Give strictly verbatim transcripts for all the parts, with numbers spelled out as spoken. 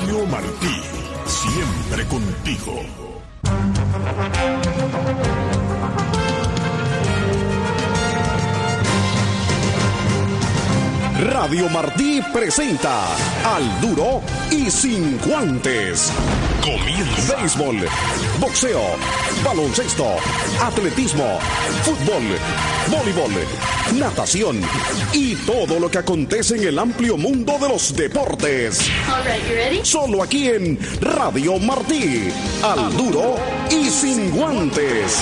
Julio Martí, siempre contigo. Radio Martí presenta Al Duro y Sin Guantes. Comienza. Béisbol, boxeo, baloncesto, atletismo, fútbol, voleibol, natación y todo lo que acontece en el amplio mundo de los deportes. All right, you ready? Solo aquí en Radio Martí. Al Duro y Sin Guantes.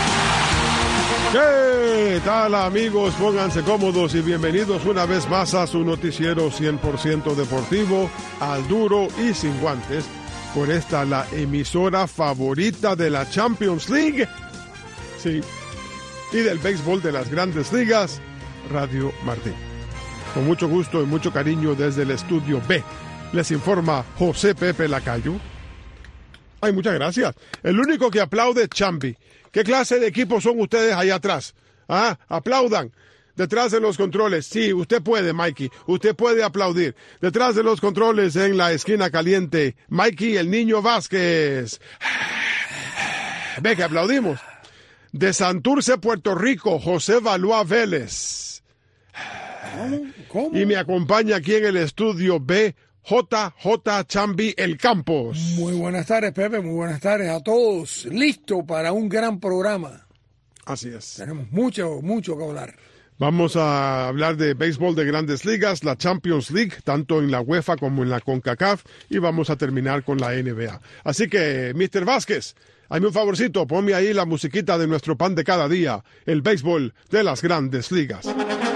¿Qué tal, amigos? Pónganse cómodos y bienvenidos una vez más a su noticiero cien por ciento deportivo, Al Duro y Sin Guantes, por esta la emisora favorita de la Champions League, sí, y del béisbol de las Grandes Ligas, Radio Martí. Con mucho gusto y mucho cariño desde el estudio B, les informa José Pepe Lacayo. Ay, muchas gracias. El único que aplaude es Chambi. ¿Qué clase de equipo son ustedes allá atrás? Ah, aplaudan. Detrás de los controles. Sí, usted puede, Mikey. Usted puede aplaudir. Detrás de los controles en la esquina caliente, Mikey el Niño Vázquez. Ve que aplaudimos. De Santurce, Puerto Rico, José Valois Vélez. ¿Cómo? ¿Cómo? Y me acompaña aquí en el estudio B, J J Chambi El Campos. Muy buenas tardes, Pepe, muy buenas tardes a todos. Listo para un gran programa. Así es. Tenemos mucho, mucho que hablar. Vamos a hablar de béisbol de Grandes Ligas, la Champions League, tanto en la UEFA como en la CONCACAF, y vamos a terminar con la N B A. Así que, mister Vázquez, hazme un favorcito, ponme ahí la musiquita de nuestro pan de cada día, el béisbol de las Grandes Ligas.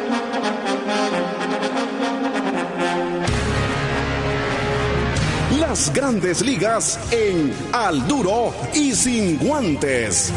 Las Grandes Ligas en Al Duro y Sin Guantes.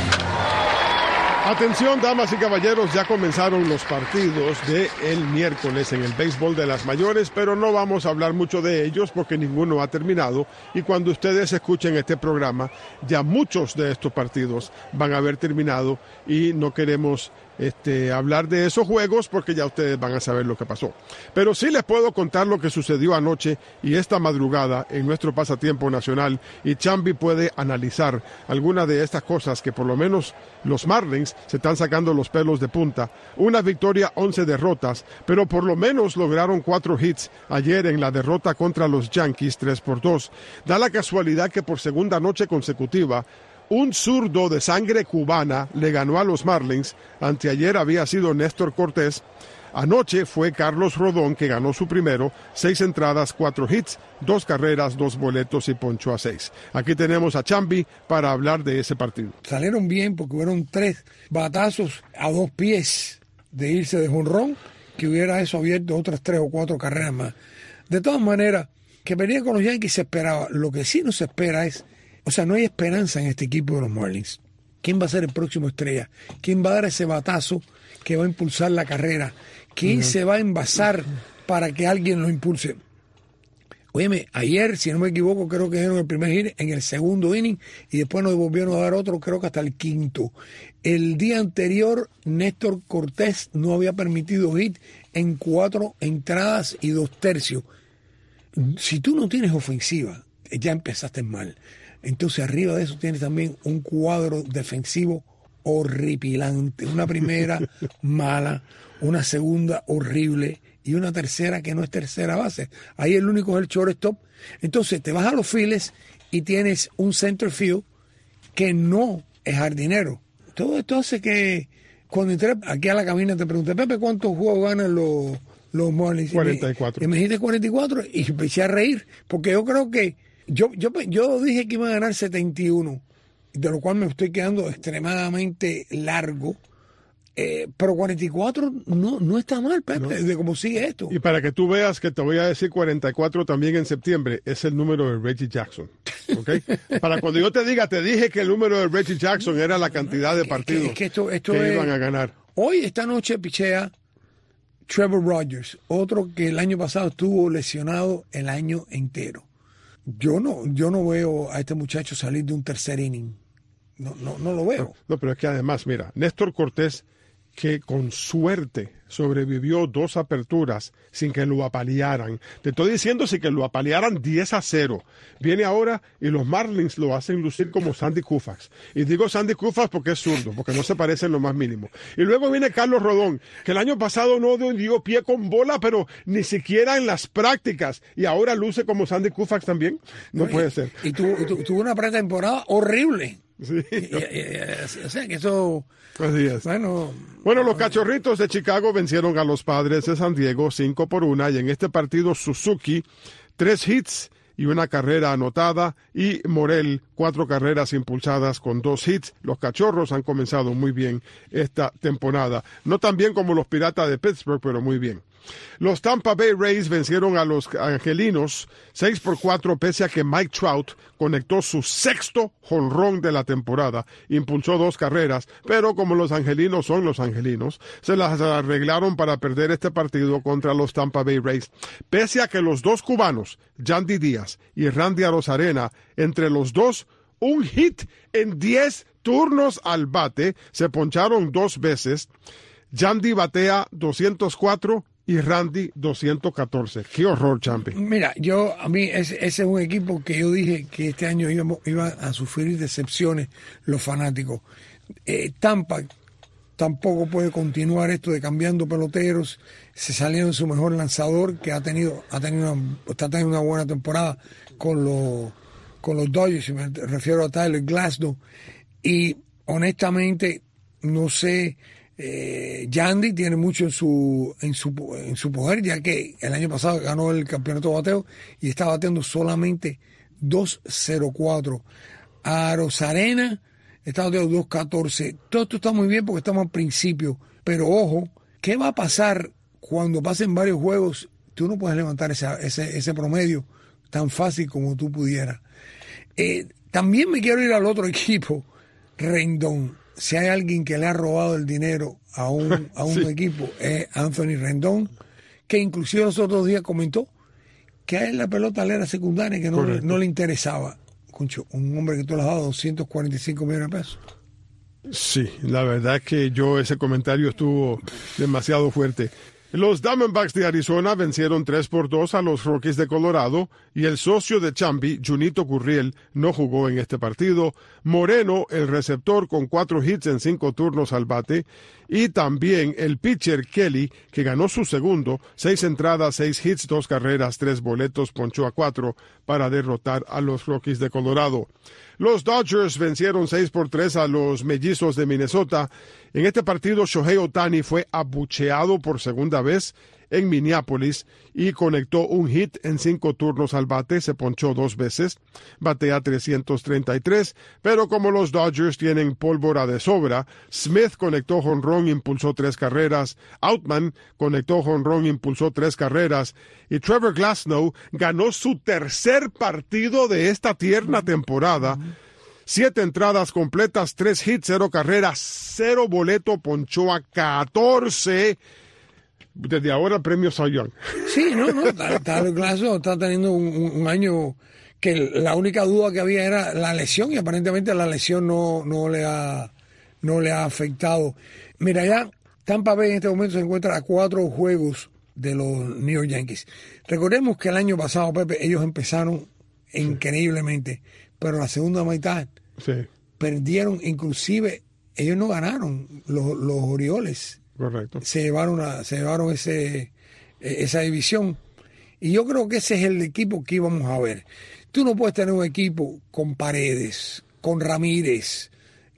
Atención, damas y caballeros, ya comenzaron los partidos del miércoles en el béisbol de las mayores, pero no vamos a hablar mucho de ellos porque ninguno ha terminado, y cuando ustedes escuchen este programa, ya muchos de estos partidos van a haber terminado y no queremos Este, hablar de esos juegos porque ya ustedes van a saber lo que pasó. Pero sí les puedo contar lo que sucedió anoche y esta madrugada en nuestro pasatiempo nacional, y Chambi puede analizar algunas de estas cosas que por lo menos los Marlins se están sacando los pelos de punta. Una victoria, once derrotas, pero por lo menos lograron cuatro hits ayer en la derrota contra los Yankees, tres por dos. Da la casualidad que por segunda noche consecutiva un zurdo de sangre cubana le ganó a los Marlins. Anteayer había sido Néstor Cortés. Anoche fue Carlos Rodón que ganó su primero, seis entradas, cuatro hits, dos carreras, dos boletos y ponchó a seis. Aquí tenemos a Chambi para hablar de ese partido. Salieron bien porque hubieron tres batazos a dos pies de irse de jonrón, que hubiera eso abierto otras tres o cuatro carreras más. De todas maneras, que venía con los Yankees se esperaba. Lo que sí no se espera es, o sea, no hay esperanza en este equipo de los Marlins. ¿Quién va a ser el próximo estrella? ¿Quién va a dar ese batazo que va a impulsar la carrera? ¿Quién uh-huh. se va a envasar para que alguien lo impulse? Óyeme, ayer, si no me equivoco, creo que dieron el primer hit en el segundo inning y después nos volvieron a dar otro, creo que hasta el quinto. El día anterior, Néstor Cortés no había permitido hit en cuatro entradas y dos tercios. Si tú no tienes ofensiva, ya empezaste mal. Entonces arriba de eso tienes también un cuadro defensivo horripilante. Una primera mala, una segunda horrible y una tercera que no es tercera base. Ahí el único es el shortstop. Entonces te vas a los files y tienes un center field que no es jardinero. Todo esto hace que cuando entré aquí a la cabina te pregunté, Pepe, ¿cuántos juegos ganan los, los Marlins? cuarenta y cuatro. Y me, y me dijiste cuarenta y cuatro y empecé a reír porque yo creo que Yo, yo, yo dije que iban a ganar setenta y uno, de lo cual me estoy quedando extremadamente largo, eh, pero cuarenta y cuatro no, no está mal, Pepe, no. De cómo sigue esto. Y para que tú veas que te voy a decir cuarenta y cuatro también en septiembre, es el número de Reggie Jackson, ¿okay? Para cuando yo te diga, te dije que el número de Reggie Jackson era la cantidad de partidos que, que, que, esto, esto que es, iban a ganar. Hoy, esta noche, pichea Trevor Rogers, otro que el año pasado estuvo lesionado el año entero. Yo no, yo no veo a este muchacho salir de un tercer inning. No, no, no lo veo. No, no, pero es que además, mira, Néstor Cortés, que con suerte sobrevivió dos aperturas sin que lo apalearan. Te estoy diciendo sin que lo apalearan diez a cero. Viene ahora y los Marlins lo hacen lucir como Sandy Koufax. Y digo Sandy Koufax porque es zurdo, porque no se parece en lo más mínimo. Y luego viene Carlos Rodón, que el año pasado no dio pie con bola, pero ni siquiera en las prácticas. Y ahora luce como Sandy Koufax también. No y, puede ser. Y tuvo, tu, tuvo una pretemporada horrible. Sí. Y, y, y, o sea que eso... Así es. Bueno, bueno, los Cachorritos de Chicago vencieron a los Padres de San Diego cinco por una, y en este partido Suzuki, tres hits y una carrera anotada, y Morel, cuatro carreras impulsadas con dos hits. Los Cachorros han comenzado muy bien esta temporada. No tan bien como los Piratas de Pittsburgh, pero muy bien. Los Tampa Bay Rays vencieron a los Angelinos seis por cuatro, pese a que Mike Trout conectó su sexto jonrón de la temporada, impulsó dos carreras, pero como los angelinos son los angelinos, se las arreglaron para perder este partido contra los Tampa Bay Rays, pese a que los dos cubanos, Yandy Díaz y Randy Arozarena, entre los dos, un hit en diez turnos al bate, se poncharon dos veces. Yandy batea doscientos cuatro y Randy doscientos catorce. Qué horror, Champi. Mira, yo a mí ese, ese es un equipo que yo dije que este año íbamos, iba a sufrir decepciones los fanáticos. Eh, Tampa tampoco puede continuar esto de cambiando peloteros. Se salieron su mejor lanzador, que ha tenido, ha tenido una, está teniendo una buena temporada con los, con los Dodgers, y me refiero a Tyler Glasnow. Y honestamente, no sé. Eh, Yandy tiene mucho en su, en su en su poder, ya que el año pasado ganó el campeonato de bateo y está bateando solamente dos cero cuatro. Arozarena está bateando dos catorce. Todo esto está muy bien porque estamos al principio, pero ojo, ¿qué va a pasar cuando pasen varios juegos? Tú no puedes levantar ese, ese, ese promedio tan fácil como tú pudieras. Eh, también me quiero ir al otro equipo, Rendón. Si hay alguien que le ha robado el dinero a un, a un sí. equipo, es Anthony Rendón, que inclusive los otros días comentó que a él la pelota le era secundaria, que no, no le interesaba. Concho, un hombre que tú le has dado doscientos cuarenta y cinco millones de pesos. Sí, la verdad es que yo ese comentario estuvo demasiado fuerte. Los Diamondbacks de Arizona vencieron tres por dos a los Rockies de Colorado, y el socio de Chambi, Junito Gurriel, no jugó en este partido. Moreno, el receptor, con cuatro hits en cinco turnos al bate, y también el pitcher Kelly, que ganó su segundo, seis entradas, seis hits, dos carreras, tres boletos, ponchó a cuatro para derrotar a los Rockies de Colorado. Los Dodgers vencieron seis por tres a los Mellizos de Minnesota. En este partido, Shohei Ohtani fue abucheado por segunda vez en Minneapolis y conectó un hit en cinco turnos al bate, se ponchó dos veces, batea trescientos treinta y tres, pero como los Dodgers tienen pólvora de sobra, Smith conectó jonrón, impulsó tres carreras, Outman conectó jonrón, impulsó tres carreras, y Trevor Glasnow ganó su tercer partido de esta tierna temporada. Siete entradas completas, tres hits, cero carreras, cero boleto, ponchó a catorce. Desde ahora, premio Cy Young. Sí, no, no. Tyler Glasnow está teniendo un, un año que la única duda que había era la lesión, y aparentemente la lesión no, no, le, ha, no le ha afectado. Mira, ya Tampa Bay en este momento se encuentra a cuatro juegos de los New York Yankees. Recordemos que el año pasado, Pepe, ellos empezaron sí. increíblemente, pero la segunda mitad sí. perdieron, inclusive ellos no ganaron los, los Orioles. Correcto. Se llevaron, a, se llevaron ese, esa división. Y yo creo que ese es el equipo que íbamos a ver. Tú no puedes tener un equipo con Paredes, con Ramírez,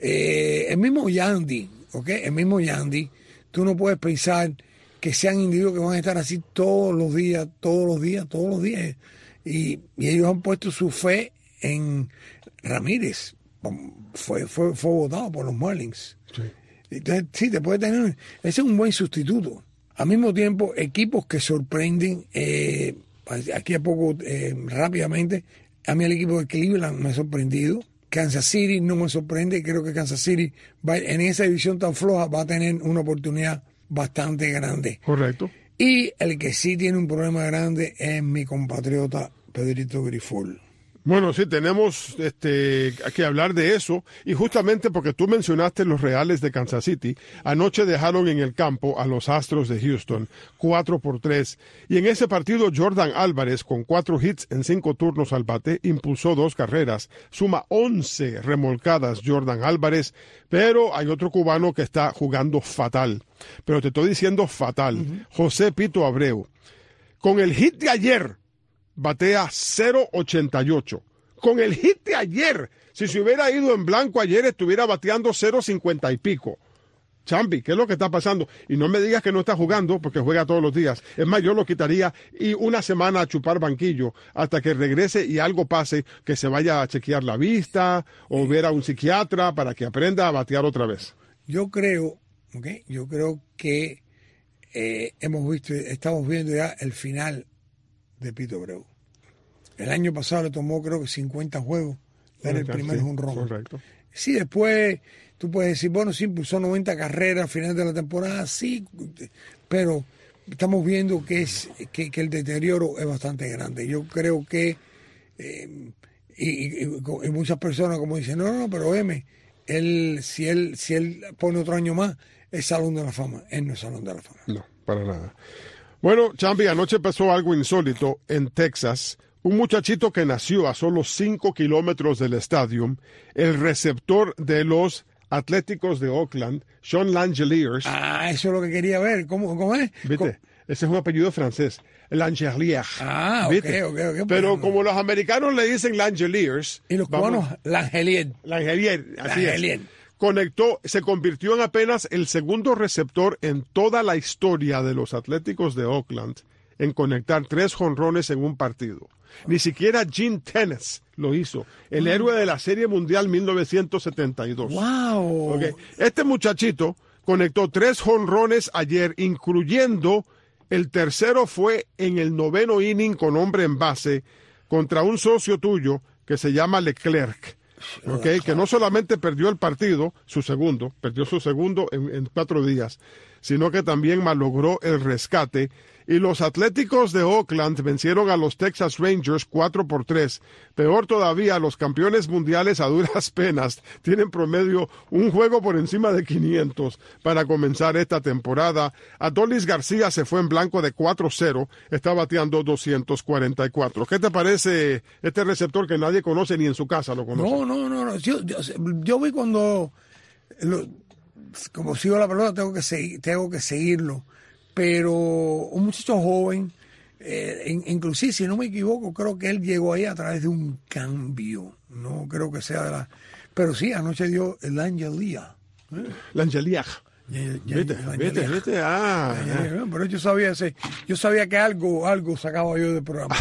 eh, el mismo Yandy, ¿ok? El mismo Yandy. Tú no puedes pensar que sean individuos que van a estar así todos los días, todos los días, todos los días. Y, y ellos han puesto su fe en Ramírez. Fue, fue, fue votado por los Marlins. Sí. Entonces, sí, te puede tener. Ese es un buen sustituto. Al mismo tiempo, equipos que sorprenden. Eh, aquí a poco, eh, rápidamente, a mí el equipo de Cleveland me ha sorprendido. Kansas City no me sorprende. Creo que Kansas City va, en esa división tan floja va a tener una oportunidad bastante grande. Correcto. Y el que sí tiene un problema grande es mi compatriota Pedrito Grifol. Bueno, sí, tenemos este, que hablar de eso, y justamente porque tú mencionaste los Reales de Kansas City, anoche dejaron en el campo a los Astros de Houston, cuatro por tres, y en ese partido Jordan Álvarez, con cuatro hits en cinco turnos al bate, impulsó dos carreras, suma once remolcadas Jordan Álvarez, pero hay otro cubano que está jugando fatal, pero te estoy diciendo fatal, uh-huh. José Pito Abreu, con el hit de ayer, batea cero ochenta y ocho. Con el hit de ayer, si se hubiera ido en blanco ayer, estuviera bateando cero cincuenta y pico. Chambi, ¿qué es lo que está pasando? Y no me digas que no está jugando, porque juega todos los días. Es más, yo lo quitaría y una semana a chupar banquillo hasta que regrese y algo pase, que se vaya a chequear la vista o ver a un psiquiatra para que aprenda a batear otra vez. Yo creo, okay, yo creo que eh, hemos visto, estamos viendo ya el final de Pito Abreu. El año pasado le tomó creo que cincuenta juegos dar el primer sí, jonrón. Correcto. Sí, después tú puedes decir, bueno, sí impulsó noventa carreras al final de la temporada, sí, pero estamos viendo que es que, que el deterioro es bastante grande. Yo creo que eh, y, y, y muchas personas como dicen, no, no, pero M, él, si él, si él pone otro año más, es Salón de la Fama. Él no es Salón de la Fama. No, para nada. Bueno, Chambi, anoche pasó algo insólito en Texas. Un muchachito que nació a solo cinco kilómetros del estadio, el receptor de los Atléticos de Oakland, Sean Langeliers. Ah, eso es lo que quería ver. ¿Cómo, cómo es? ¿Viste? ¿Cómo? Ese es un apellido francés, Langeliers. Ah, ¿viste? ok, ok, ok. Pero bueno. como los americanos le dicen Langeliers. Y los vamos, cubanos, Langelier. Langelier, así Langelier. es. Conectó, se convirtió en apenas el segundo receptor en toda la historia de los Atléticos de Oakland en conectar tres jonrones en un partido. Ni siquiera Gene Tenace lo hizo, el wow. héroe de la Serie Mundial mil novecientos setenta y dos. Wow. Okay. Este muchachito conectó tres jonrones ayer, incluyendo el tercero fue en el noveno inning con hombre en base contra un socio tuyo que se llama Leclerc. Okay, que no solamente perdió el partido, su segundo, perdió su segundo en, en cuatro días, sino que también malogró el rescate. Y los Atléticos de Oakland vencieron a los Texas Rangers cuatro por tres. Peor todavía, los campeones mundiales a duras penas tienen promedio un juego por encima de quinientos para comenzar esta temporada. Adolis García se fue en blanco de cuatro cero, está bateando doscientos cuarenta y cuatro. ¿Qué te parece este receptor que nadie conoce ni en su casa lo conoce? No, no, no. no. Yo, yo, yo vi cuando, lo, como sigo la pelota, tengo que, seguir, tengo que seguirlo. Pero un muchacho joven, eh, in, inclusive si no me equivoco, creo que él llegó ahí a través de un cambio, no creo que sea de la... Pero sí, anoche dio el Angelia. ¿Eh? L'Angelier. Vete, vete, vete, ah. Ya. Pero yo sabía, ese, yo sabía que algo, algo sacaba yo del programa.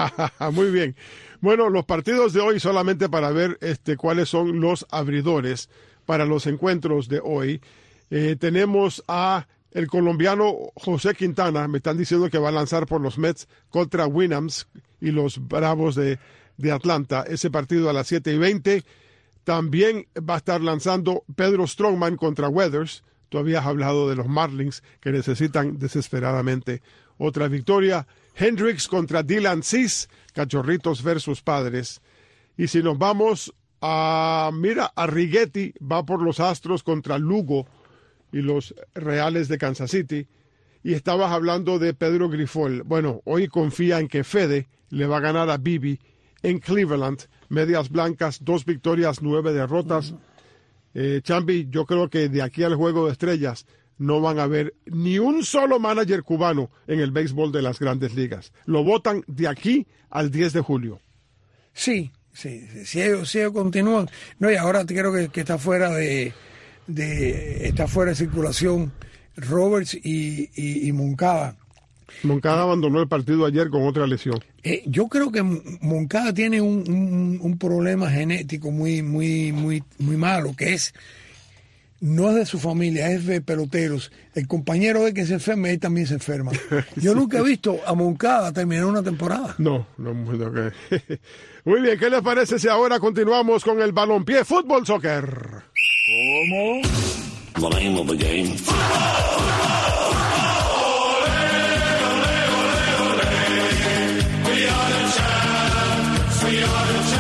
Muy bien. Bueno, los partidos de hoy, solamente para ver este, cuáles son los abridores para los encuentros de hoy. Eh, tenemos a el colombiano José Quintana, me están diciendo que va a lanzar por los Mets contra Winams y los Bravos de, de Atlanta. Ese partido a las siete y veinte. También va a estar lanzando Pedro Strongman contra Weathers. Tú habías hablado de los Marlins que necesitan desesperadamente otra victoria. Hendricks contra Dylan Cease, Cachorritos versus Padres. Y si nos vamos a, mira, a Righetti, va por los Astros contra Lugo y los Reales de Kansas City. Y estabas hablando de Pedro Grifol. Bueno, hoy confía en que Fede le va a ganar a Bibi en Cleveland. Medias blancas, dos victorias, nueve derrotas. Uh-huh. Eh, Chambi, yo creo que de aquí al Juego de Estrellas no van a haber ni un solo manager cubano en el béisbol de las Grandes Ligas. Lo votan de aquí al diez de julio. Sí, sí, sí, si ellos, si ellos continúan. No, y ahora creo que, que está fuera de... de está fuera de circulación Roberts y, y, y Moncada. Moncada abandonó el partido ayer con otra lesión. Eh, yo creo que Moncada tiene un, un, un problema genético muy, muy, muy, muy malo, que es, no es de su familia, es de peloteros. El compañero de que se enferma, él también se enferma. Yo sí. Nunca he visto a Moncada terminar una temporada. No, no, muy okay. Muy bien, ¿qué les parece si ahora continuamos con el balompié fútbol soccer? ¿Cómo? The name of the game. We are the champs, we are the champs.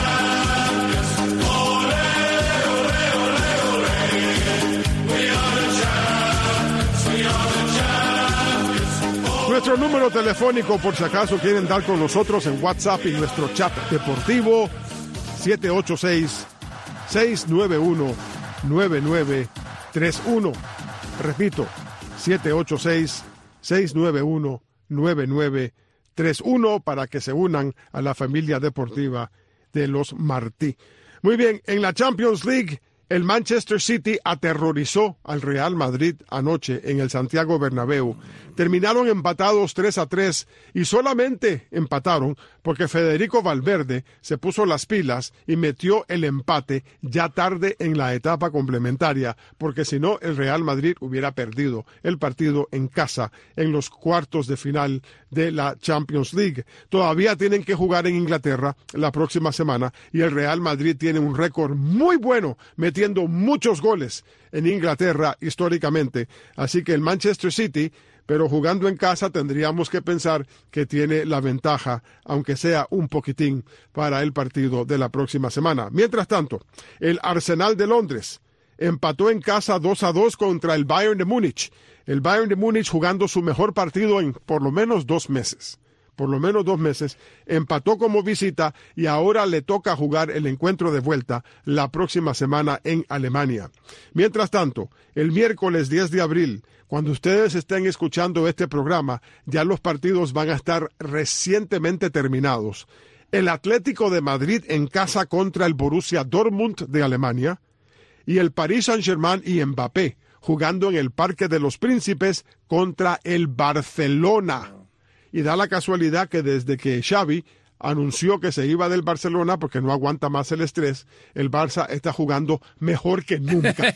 Nuestro número telefónico, por si acaso quieren dar con nosotros en WhatsApp y nuestro chat deportivo, siete ocho seis, seis nueve uno, nueve nueve tres uno. Repito, siete ocho seis, seis nueve uno, nueve nueve tres uno para que se unan a la familia deportiva de los Martí. Muy bien, en la Champions League, el Manchester City aterrorizó al Real Madrid anoche en el Santiago Bernabéu. Terminaron empatados tres a tres y solamente empataron porque Federico Valverde se puso las pilas y metió el empate ya tarde en la etapa complementaria, porque si no el Real Madrid hubiera perdido el partido en casa en los cuartos de final de la Champions League. Todavía tienen que jugar en Inglaterra la próxima semana y el Real Madrid tiene un récord muy bueno metiendo muchos goles en Inglaterra históricamente. Así que el Manchester City, pero jugando en casa, tendríamos que pensar que tiene la ventaja, aunque sea un poquitín, para el partido de la próxima semana. Mientras tanto, el Arsenal de Londres empató en casa dos a dos contra el Bayern de Múnich. El Bayern de Múnich jugando su mejor partido en por lo menos dos meses. por lo menos dos meses, empató como visita y ahora le toca jugar el encuentro de vuelta la próxima semana en Alemania. Mientras tanto, el miércoles diez de abril, cuando ustedes estén escuchando este programa, ya los partidos van a estar recientemente terminados. El Atlético de Madrid en casa contra el Borussia Dortmund de Alemania y el Paris Saint-Germain y Mbappé jugando en el Parque de los Príncipes contra el Barcelona. Y da la casualidad que desde que Xavi anunció que se iba del Barcelona porque no aguanta más el estrés, el Barça está jugando mejor que nunca.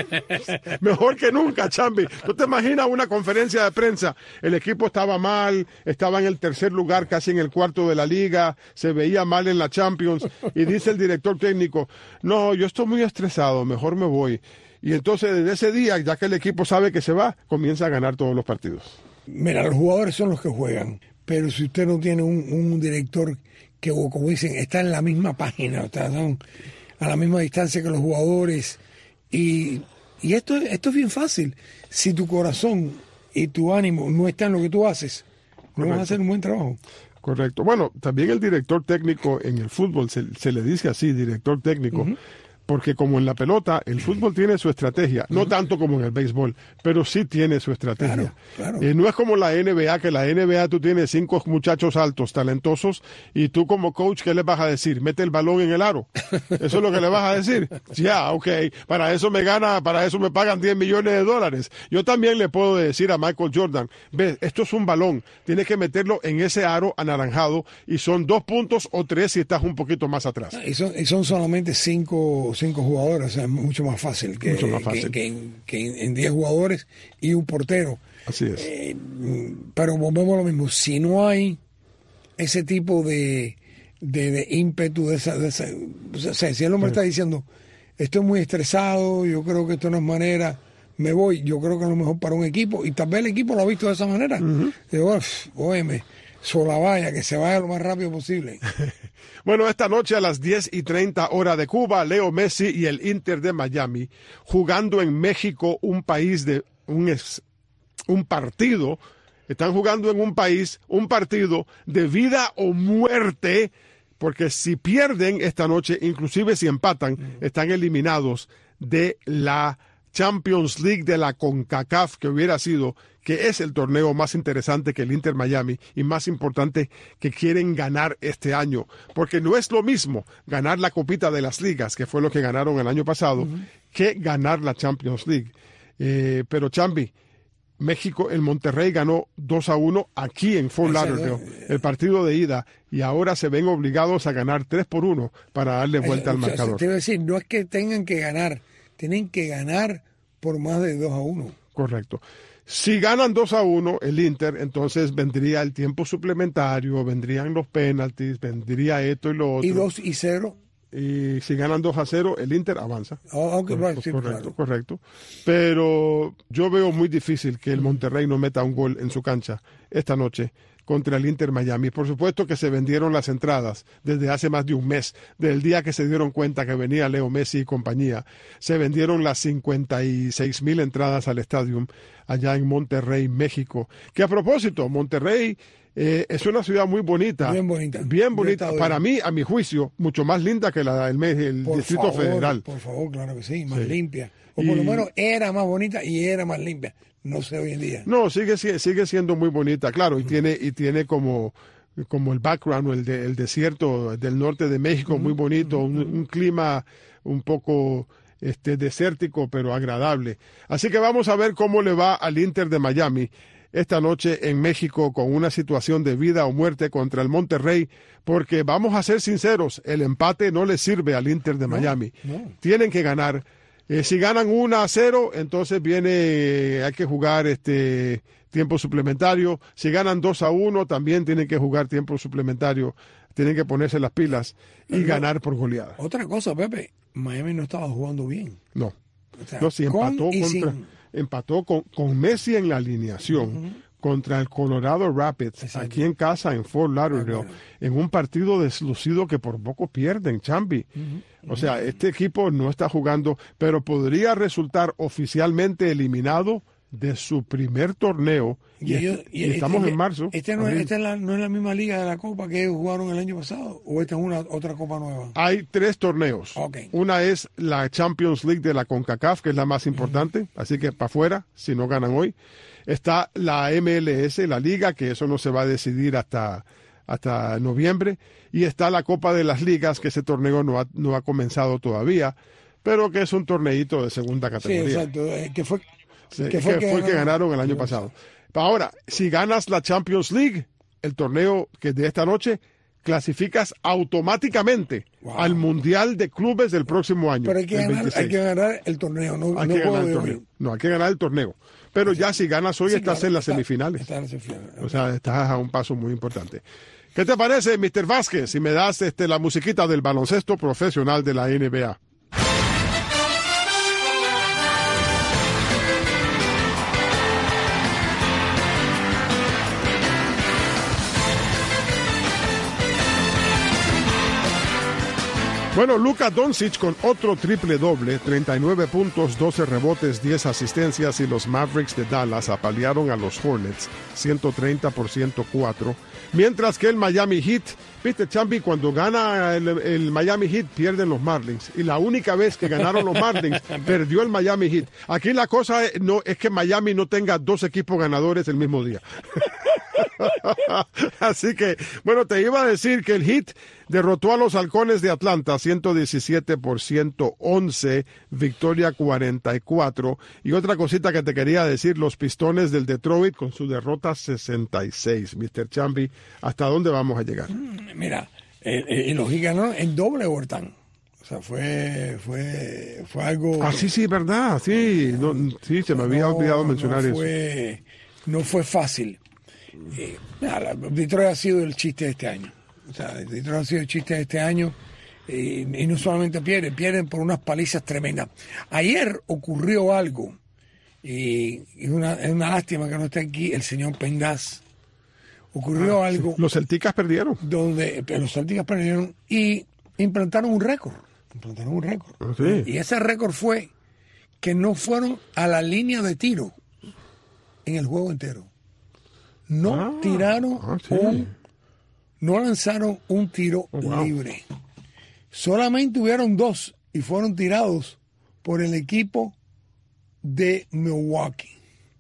Mejor que nunca, Chambi. ¿Tú te imaginas una conferencia de prensa? El equipo estaba mal, estaba en el tercer lugar, casi en el cuarto de la liga, se veía mal en la Champions, y dice el director técnico, no, yo estoy muy estresado, mejor me voy. Y entonces desde ese día, ya que el equipo sabe que se va, comienza a ganar todos los partidos. Mira, los jugadores son los que juegan, pero si usted no tiene un, un director que, como dicen, está en la misma página, o sea, son a la misma distancia que los jugadores, y, y esto, esto es bien fácil. Si tu corazón y tu ánimo no están en lo que tú haces, no Correcto. Vas a hacer un buen trabajo. Correcto. Bueno, también el director técnico en el fútbol, se, se le dice así, director técnico, uh-huh. Porque como en la pelota, el fútbol tiene su estrategia, no tanto como en el béisbol, pero sí tiene su estrategia. Claro, claro. Eh, no es como la N B A, que la N B A tú tienes cinco muchachos altos, talentosos, y tú como coach, ¿qué les vas a decir? Mete el balón en el aro. Eso es lo que le vas a decir. Ya, yeah, ok, para eso me gana, para eso me pagan diez millones de dólares. Yo también le puedo decir a Michael Jordan, ves, esto es un balón, tienes que meterlo en ese aro anaranjado, y son dos puntos o tres si estás un poquito más atrás. Y son, y son solamente cinco... cinco jugadores, o sea, es mucho más fácil que, mucho más fácil. que, que, que en diez jugadores y un portero. Así es. Eh, pero volvemos a lo mismo, si no hay ese tipo de, de, de ímpetu, de esa, de esa, o sea, si el hombre sí. está diciendo, estoy muy estresado, yo creo que esto no es manera, me voy, yo creo que es lo mejor para un equipo, y tal vez el equipo lo ha visto de esa manera. Uh-huh. Digo, óyeme, Solavaya, que se vaya lo más rápido posible. Bueno, esta noche a las diez y treinta hora de Cuba, Leo Messi y el Inter de Miami jugando en México, un país de un, un partido, están jugando en un país, un partido de vida o muerte, porque si pierden esta noche, inclusive si empatan, están eliminados de la Champions League de la CONCACAF, que hubiera sido, que es el torneo más interesante que el Inter Miami y más importante que quieren ganar este año, porque no es lo mismo ganar la copita de las ligas, que fue lo que ganaron el año pasado, uh-huh. que ganar la Champions League. Eh, pero Chambi, México, el Monterrey ganó dos a uno aquí en Fort Lauderdale, el partido de ida, y ahora se ven obligados a ganar tres por uno para darle vuelta al marcador. Te iba a decir, no es que tengan que ganar, tienen que ganar por más de dos a uno. Correcto. Si ganan dos a uno el Inter, entonces vendría el tiempo suplementario, vendrían los penaltis, vendría esto y lo otro. ¿Y dos y cero? Y si ganan dos a cero, el Inter avanza. Oh, okay, correcto, sí, correcto, claro. correcto. Pero yo veo muy difícil que el Monterrey no meta un gol en su cancha esta noche contra el Inter Miami. Por supuesto que se vendieron las entradas desde hace más de un mes, del día que se dieron cuenta que venía Leo Messi y compañía. Se vendieron las cincuenta y seis mil entradas al estadio allá en Monterrey, México. Que a propósito, Monterrey eh, es una ciudad muy bonita. Bien bonita. Bien bonita. Para mí, a mi juicio, mucho más linda que la del el por Distrito favor, Federal. Por favor, claro que sí, más Sí. limpia. O Y- por lo menos era más bonita y era más limpia. No sé hoy en día. No, sigue, sigue sigue siendo muy bonita, claro, y tiene y tiene como, como el background, el, de, el desierto del norte de México, muy bonito, un, un clima un poco este, desértico, pero agradable. Así que vamos a ver cómo le va al Inter de Miami esta noche en México con una situación de vida o muerte contra el Monterrey, porque vamos a ser sinceros, el empate no le sirve al Inter de Miami. no. Tienen que ganar. Eh, si ganan uno a cero, entonces viene, eh, hay que jugar este tiempo suplementario. Si ganan dos a uno, también tienen que jugar tiempo suplementario. Tienen que ponerse las pilas y Pero- ganar por goleada. Otra cosa, Pepe, Miami no estaba jugando bien. No, O sea, no, si con empató, y contra, sin. empató con, con Messi en la alineación contra el Colorado Rapids, Exacto. aquí en casa, en Fort Lauderdale, Bueno. en un partido deslucido que por poco pierden, Chambi. O sea, este equipo no está jugando, pero podría resultar oficialmente eliminado de su primer torneo. Y, ellos- est- y estamos este- en marzo. Este no, es, abril. esta es la, no es la misma liga de la Copa que ellos jugaron el año pasado, o esta es una otra Copa nueva. Hay tres torneos. Ok. Una es la Champions League de la CONCACAF, que es la más importante, así que para afuera, si no ganan hoy. Está la M L S, la liga, que eso no se va a decidir hasta, hasta noviembre. Y está la Copa de las Ligas, que ese torneo no ha, no ha comenzado todavía, pero que es un torneito de segunda Sí, categoría. exacto. eh, que fue, Sí, que que fue fue, que el que ganaron el año Sí, pasado. Ahora, si ganas la Champions League, el torneo que es de esta noche, clasificas automáticamente Wow. al Mundial de Clubes del próximo año. Pero hay que, el ganar, veintiséis. hay que ganar el torneo, no, Hay no que ganar juego el de torneo. hoy. No, hay que ganar el torneo. Pero ya si ganas hoy Sí, estás claro, en las está- semifinales. está en las semifinales. O sea, estás a un paso muy importante. ¿Qué te parece, mister Vázquez, si me das este, la musiquita del baloncesto profesional de la N B A? Bueno, Luka Doncic con otro triple doble, treinta y nueve puntos, doce rebotes, diez asistencias, y los Mavericks de Dallas apalearon a los Hornets ciento treinta por ciento cuatro. Mientras que el Miami Heat, viste, Champi, cuando gana el, el Miami Heat pierden los Marlins. Y la única vez que ganaron los Marlins perdió el Miami Heat. Aquí la cosa es, no, es que Miami no tenga dos equipos ganadores el mismo día. Así que, bueno, te iba a decir que el Heat derrotó a los Halcones de Atlanta ciento diecisiete por ciento once, victoria cuarenta y cuatro. Y otra cosita que te quería decir, los Pistones del Detroit con su derrota sesenta y seis. mister Chambi, ¿hasta dónde vamos a llegar? Mira, eh, eh, y los Heat ganaron en doble overtime. O sea, fue, fue, fue algo... Ah, sí, sí, verdad, sí, no, sí, se me había no- olvidado no mencionar eso. fue, No fue fácil. Eh, nada, Detroit ha sido el chiste de este año. O sea, Detroit ha sido el chiste de este año. eh, y no solamente pierden, pierden por unas palizas tremendas. Ayer ocurrió algo, y es una, es una lástima que no esté aquí el señor Pendas. Ocurrió algo Los Celticas perdieron. donde los Celtics perdieron y implantaron un récord. Implantaron un récord. Ah, sí. Y ese récord fue que no fueron a la línea de tiro en el juego entero. No Ah, tiraron ah, sí. un, no lanzaron un tiro Oh, wow. libre. Solamente hubieron dos y fueron tirados por el equipo de Milwaukee.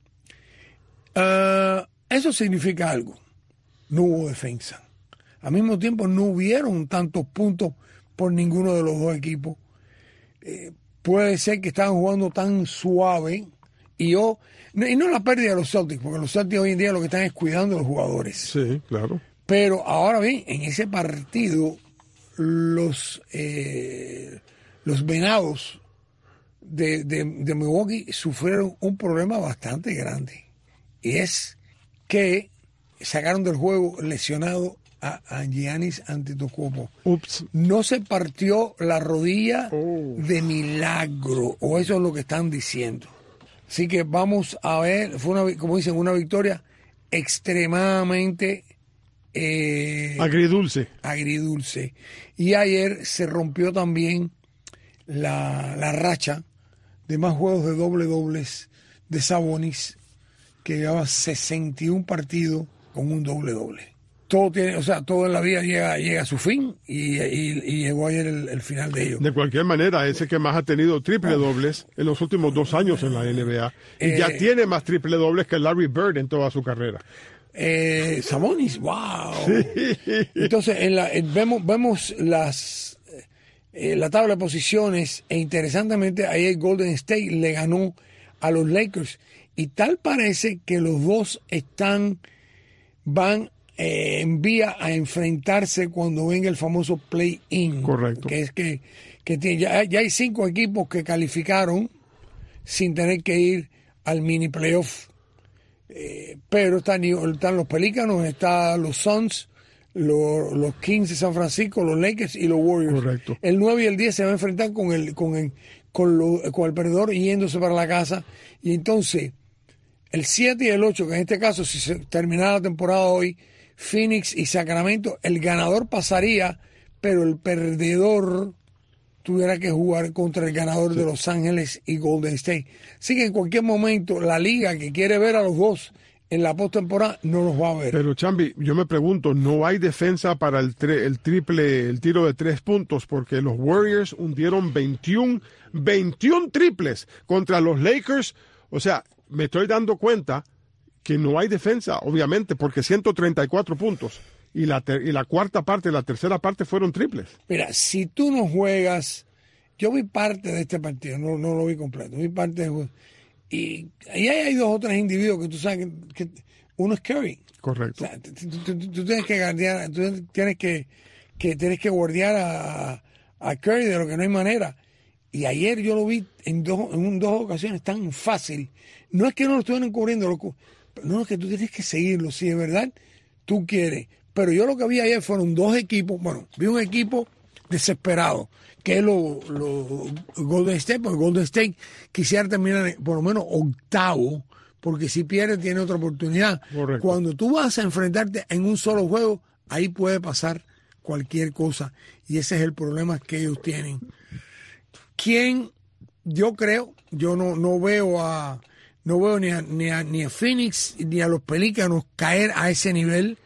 Ah, eso significa algo. No hubo defensa. Al mismo tiempo no hubieron tantos puntos por ninguno de los dos equipos. Eh, puede ser que estaban jugando tan suave y yo y no la pérdida de los Celtics, porque los Celtics hoy en día lo que están es cuidando a los jugadores. Sí, claro. Pero ahora bien, en ese partido los eh, los Venados de, de, de Milwaukee sufrieron un problema bastante grande, y es que sacaron del juego lesionado a, a Giannis Antetokounmpo. Ups. No se partió la rodilla Oh. de milagro, o eso es lo que están diciendo. Así que vamos a ver, fue una, como dicen, una victoria extremadamente Eh, agridulce. Agridulce. Y ayer se rompió también la, la racha de más juegos de doble dobles de Sabonis, que llevaba sesenta y uno partidos con un doble doble. Todo tiene, o sea, todo en la vida llega, llega a su fin y, y, y llegó ayer el, el final de ello. De cualquier manera, ese que más ha tenido triple dobles en los últimos dos años en la N B A y eh, ya tiene más triple dobles que Larry Bird en toda su carrera. Eh, Sabonis, wow. Sí. Entonces, en la, en, vemos, vemos las eh, la tabla de posiciones e interesantemente ayer Golden State le ganó a los Lakers y tal parece que los dos están van Eh, envía a enfrentarse cuando venga el famoso play-in. Correcto. Que es que, que tiene, ya, ya hay cinco equipos que calificaron sin tener que ir al mini playoff. Eh, pero están, están los Pelícanos, están los Suns, los, los Kings de San Francisco, los Lakers y los Warriors. Correcto. El nueve y el diez se van a enfrentar con el, con el, con lo, con el perdedor yéndose para la casa. Y entonces, el siete y el ocho, que en este caso, si se terminara la temporada hoy, Phoenix y Sacramento, el ganador pasaría, pero el perdedor tuviera que jugar contra el ganador sí. de Los Ángeles y Golden State. Así que en cualquier momento la liga que quiere ver a los dos en la postemporada no los va a ver. Pero Chambi, yo me pregunto, ¿no hay defensa para el, tre- el triple, el tiro de tres puntos? Porque los Warriors hundieron veintiuno, veintiuno triples contra los Lakers. O sea, me estoy dando cuenta que no hay defensa, obviamente, porque ciento treinta y cuatro puntos y la, ter- y la cuarta parte, la tercera parte fueron triples. Mira, si tú no juegas, yo vi parte de este partido, no, no lo vi completo, vi parte de juego. Y ahí hay dos o tres individuos que tú sabes que, que uno es Curry. Correcto. O sea, tú, tú, tú, tú tienes que guardiar, tú tienes que, que tienes que guardiar a, a Curry de lo que no hay manera. Y ayer yo lo vi en dos, en un, dos ocasiones tan fácil. No es que no lo estuvieran cubriendo, loco. No, es que tú tienes que seguirlo, si de verdad tú quieres. Pero yo lo que vi ayer fueron dos equipos, bueno, vi un equipo desesperado, que es lo, lo Golden State, porque Golden State quisiera terminar por lo menos octavo, porque si pierde tiene otra oportunidad. Correcto. Cuando tú vas a enfrentarte en un solo juego, ahí puede pasar cualquier cosa, y ese es el problema que ellos tienen. ¿Quién? Yo creo, yo no, no veo a... No veo ni a, ni, a, ni a Phoenix ni a los Pelícanos caer a ese nivel.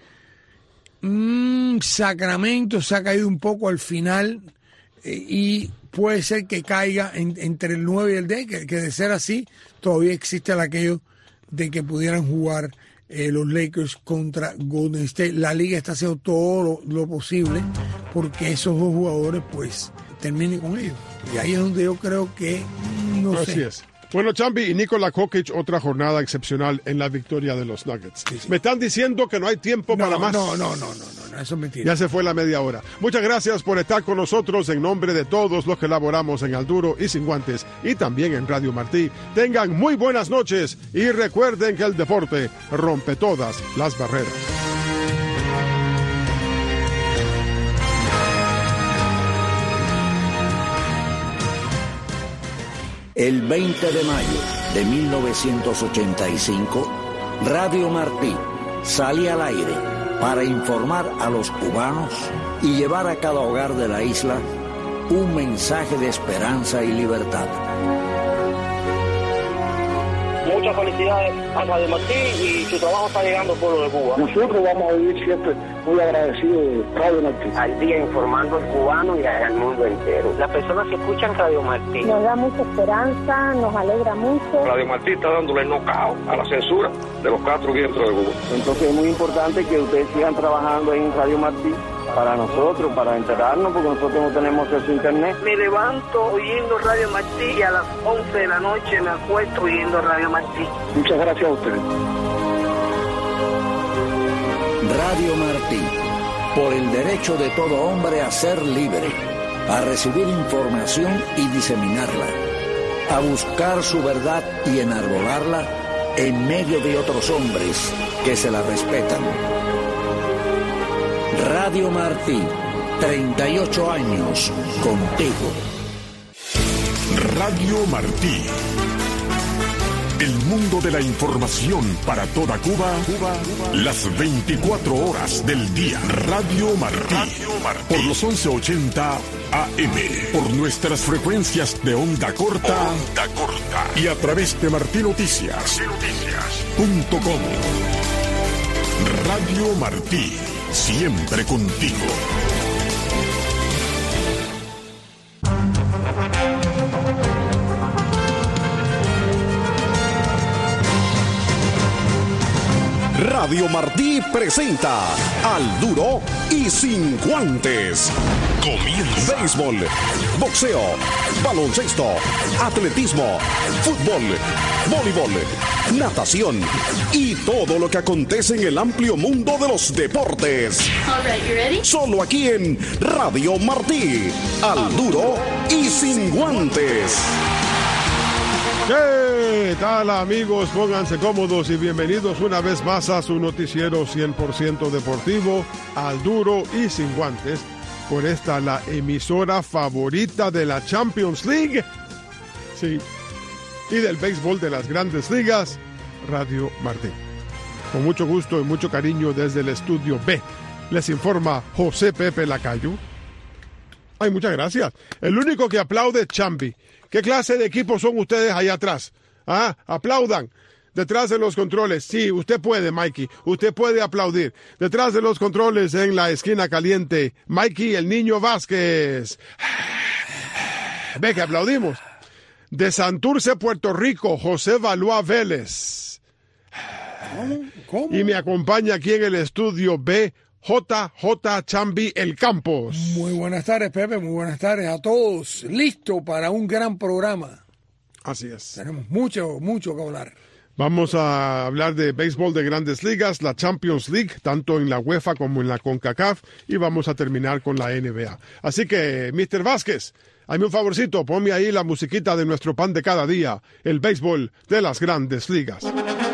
Mm, Sacramento se ha caído un poco al final eh, y puede ser que caiga en, entre el nueve y el diez, que, que de ser así todavía existe el aquello de que pudieran jugar eh, los Lakers contra Golden State. La liga está haciendo todo lo, lo posible porque esos dos jugadores pues terminen con ellos. Y ahí es donde yo creo que no Así sé. es. Bueno, Chambi y Nikola Jokic, otra jornada excepcional en la victoria de los Nuggets. Sí, sí. Me están diciendo que no hay tiempo No, para más. no, no, no, no, no, no, eso es mentira. Ya se fue la media hora. Muchas gracias por estar con nosotros en nombre de todos los que laboramos en Al Duro y Sin Guantes y también en Radio Martí. Tengan muy buenas noches y recuerden que el deporte rompe todas las barreras. El veinte de mayo de mil novecientos ochenta y cinco, Radio Martí sale al aire para informar a los cubanos y llevar a cada hogar de la isla un mensaje de esperanza y libertad. Muchas felicidades a Radio Martí y su trabajo está llegando al pueblo de Cuba. Nosotros vamos a vivir siempre muy agradecidos de Radio Martí. Al día informando al cubano y al mundo entero. Las personas que escuchan Radio Martí. Nos da mucha esperanza, nos alegra mucho. Radio Martí está dándole knockout a la censura de los cuatro vientos de Cuba. Entonces es muy importante que ustedes sigan trabajando en Radio Martí para nosotros, para enterarnos, porque nosotros no tenemos acceso a internet. Me levanto oyendo Radio Martí y a las once de la noche me acuesto oyendo Radio Martí. Muchas gracias a ustedes. Radio Martí, por el derecho de todo hombre a ser libre, a recibir información y diseminarla, a buscar su verdad y enarbolarla en medio de otros hombres que se la respetan. Radio Martí, treinta y ocho años contigo. Radio Martí, El mundo de la información para toda Cuba, Cuba, Cuba. Las veinticuatro horas del día. Radio Martí. Radio Martí. Por los once ochenta A M. Por nuestras frecuencias de onda corta. Onda corta. Y a través de Martí Noticias. Noticias punto com. Radio Martí. Siempre contigo. Radio Martí presenta Al Duro y Sin Guantes. Comienza. Béisbol, boxeo, baloncesto, atletismo, fútbol, voleibol, natación y todo lo que acontece en el amplio mundo de los deportes. All right, you ready? Solo aquí en Radio Martí. Al Duro y Sin Guantes. ¿Qué tal, amigos? Pónganse cómodos y bienvenidos una vez más a su noticiero cien por ciento deportivo, Al Duro y Sin Guantes, por esta la emisora favorita de la Champions League, sí, y del béisbol de las Grandes Ligas, Radio Martí. Con mucho gusto y mucho cariño desde el estudio B, les informa José Pepe Lacayo. Ay, muchas gracias. El único que aplaude es Chambi. ¿Qué clase de equipo son ustedes allá atrás? Ah, aplaudan. Detrás de los controles. Sí, usted puede, Mikey. Usted puede aplaudir. Detrás de los controles en la esquina caliente, Mikey el Niño Vázquez. Ve que aplaudimos. De Santurce, Puerto Rico, José Valois Vélez. ¿Cómo? ¿Cómo? Y me acompaña aquí en el estudio B, J J Chambi El Campos. Muy buenas tardes, Pepe, muy buenas tardes a todos. Listo para un gran programa. Así es. Tenemos mucho, mucho que hablar. Vamos a hablar de béisbol de Grandes Ligas, la Champions League, tanto en la UEFA como en la CONCACAF, y vamos a terminar con la N B A. Así que, mister Vázquez, hazme un favorcito, ponme ahí la musiquita de nuestro pan de cada día, el béisbol de las Grandes Ligas.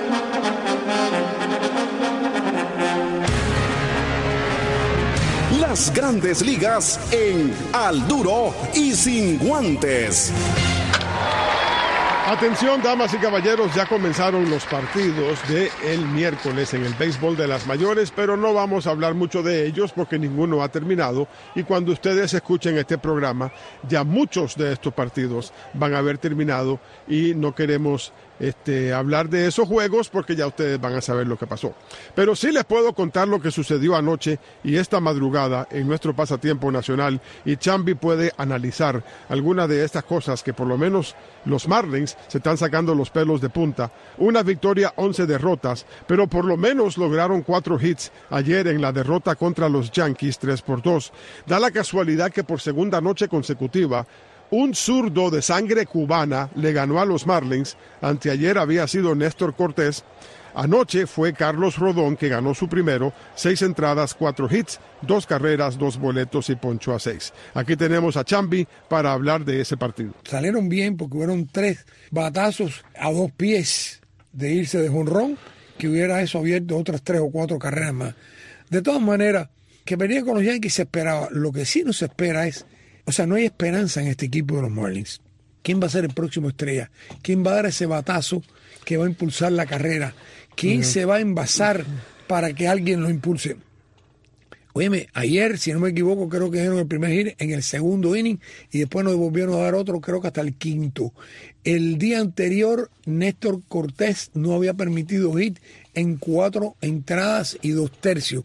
Las Grandes Ligas en Al Duro y Sin Guantes. Atención, damas y caballeros, ya comenzaron los partidos del miércoles en el béisbol de las mayores, pero no vamos a hablar mucho de ellos porque ninguno ha terminado, y cuando ustedes escuchen este programa, ya muchos de estos partidos van a haber terminado y no queremos Este, hablar de esos juegos porque ya ustedes van a saber lo que pasó. Pero sí les puedo contar lo que sucedió anoche y esta madrugada en nuestro pasatiempo nacional, y Chambi puede analizar algunas de estas cosas que por lo menos los Marlins se están sacando los pelos de punta. Una victoria, once derrotas, pero por lo menos lograron cuatro hits ayer en la derrota contra los Yankees, tres por dos. Da la casualidad que por segunda noche consecutiva un zurdo de sangre cubana le ganó a los Marlins. Anteayer había sido Néstor Cortés. Anoche fue Carlos Rodón que ganó su primero, seis entradas, cuatro hits, dos carreras, dos boletos y ponchó a seis. Aquí tenemos a Chambi para hablar de ese partido. Salieron bien porque hubieron tres batazos a dos pies de irse de jonrón, que hubiera eso abierto otras tres o cuatro carreras más. De todas maneras, que venía con los Yankees se esperaba. Lo que sí no se espera es, o sea, no hay esperanza en este equipo de los Marlins. ¿Quién va a ser el próximo estrella? ¿Quién va a dar ese batazo que va a impulsar la carrera? ¿Quién uh-huh. se va a envasar para que alguien lo impulse? Óyeme, ayer, si no me equivoco, creo que dieron el primer hit en el segundo inning y después nos volvieron a dar otro, creo que hasta el quinto. El día anterior, Néstor Cortés no había permitido hit en cuatro entradas y dos tercios.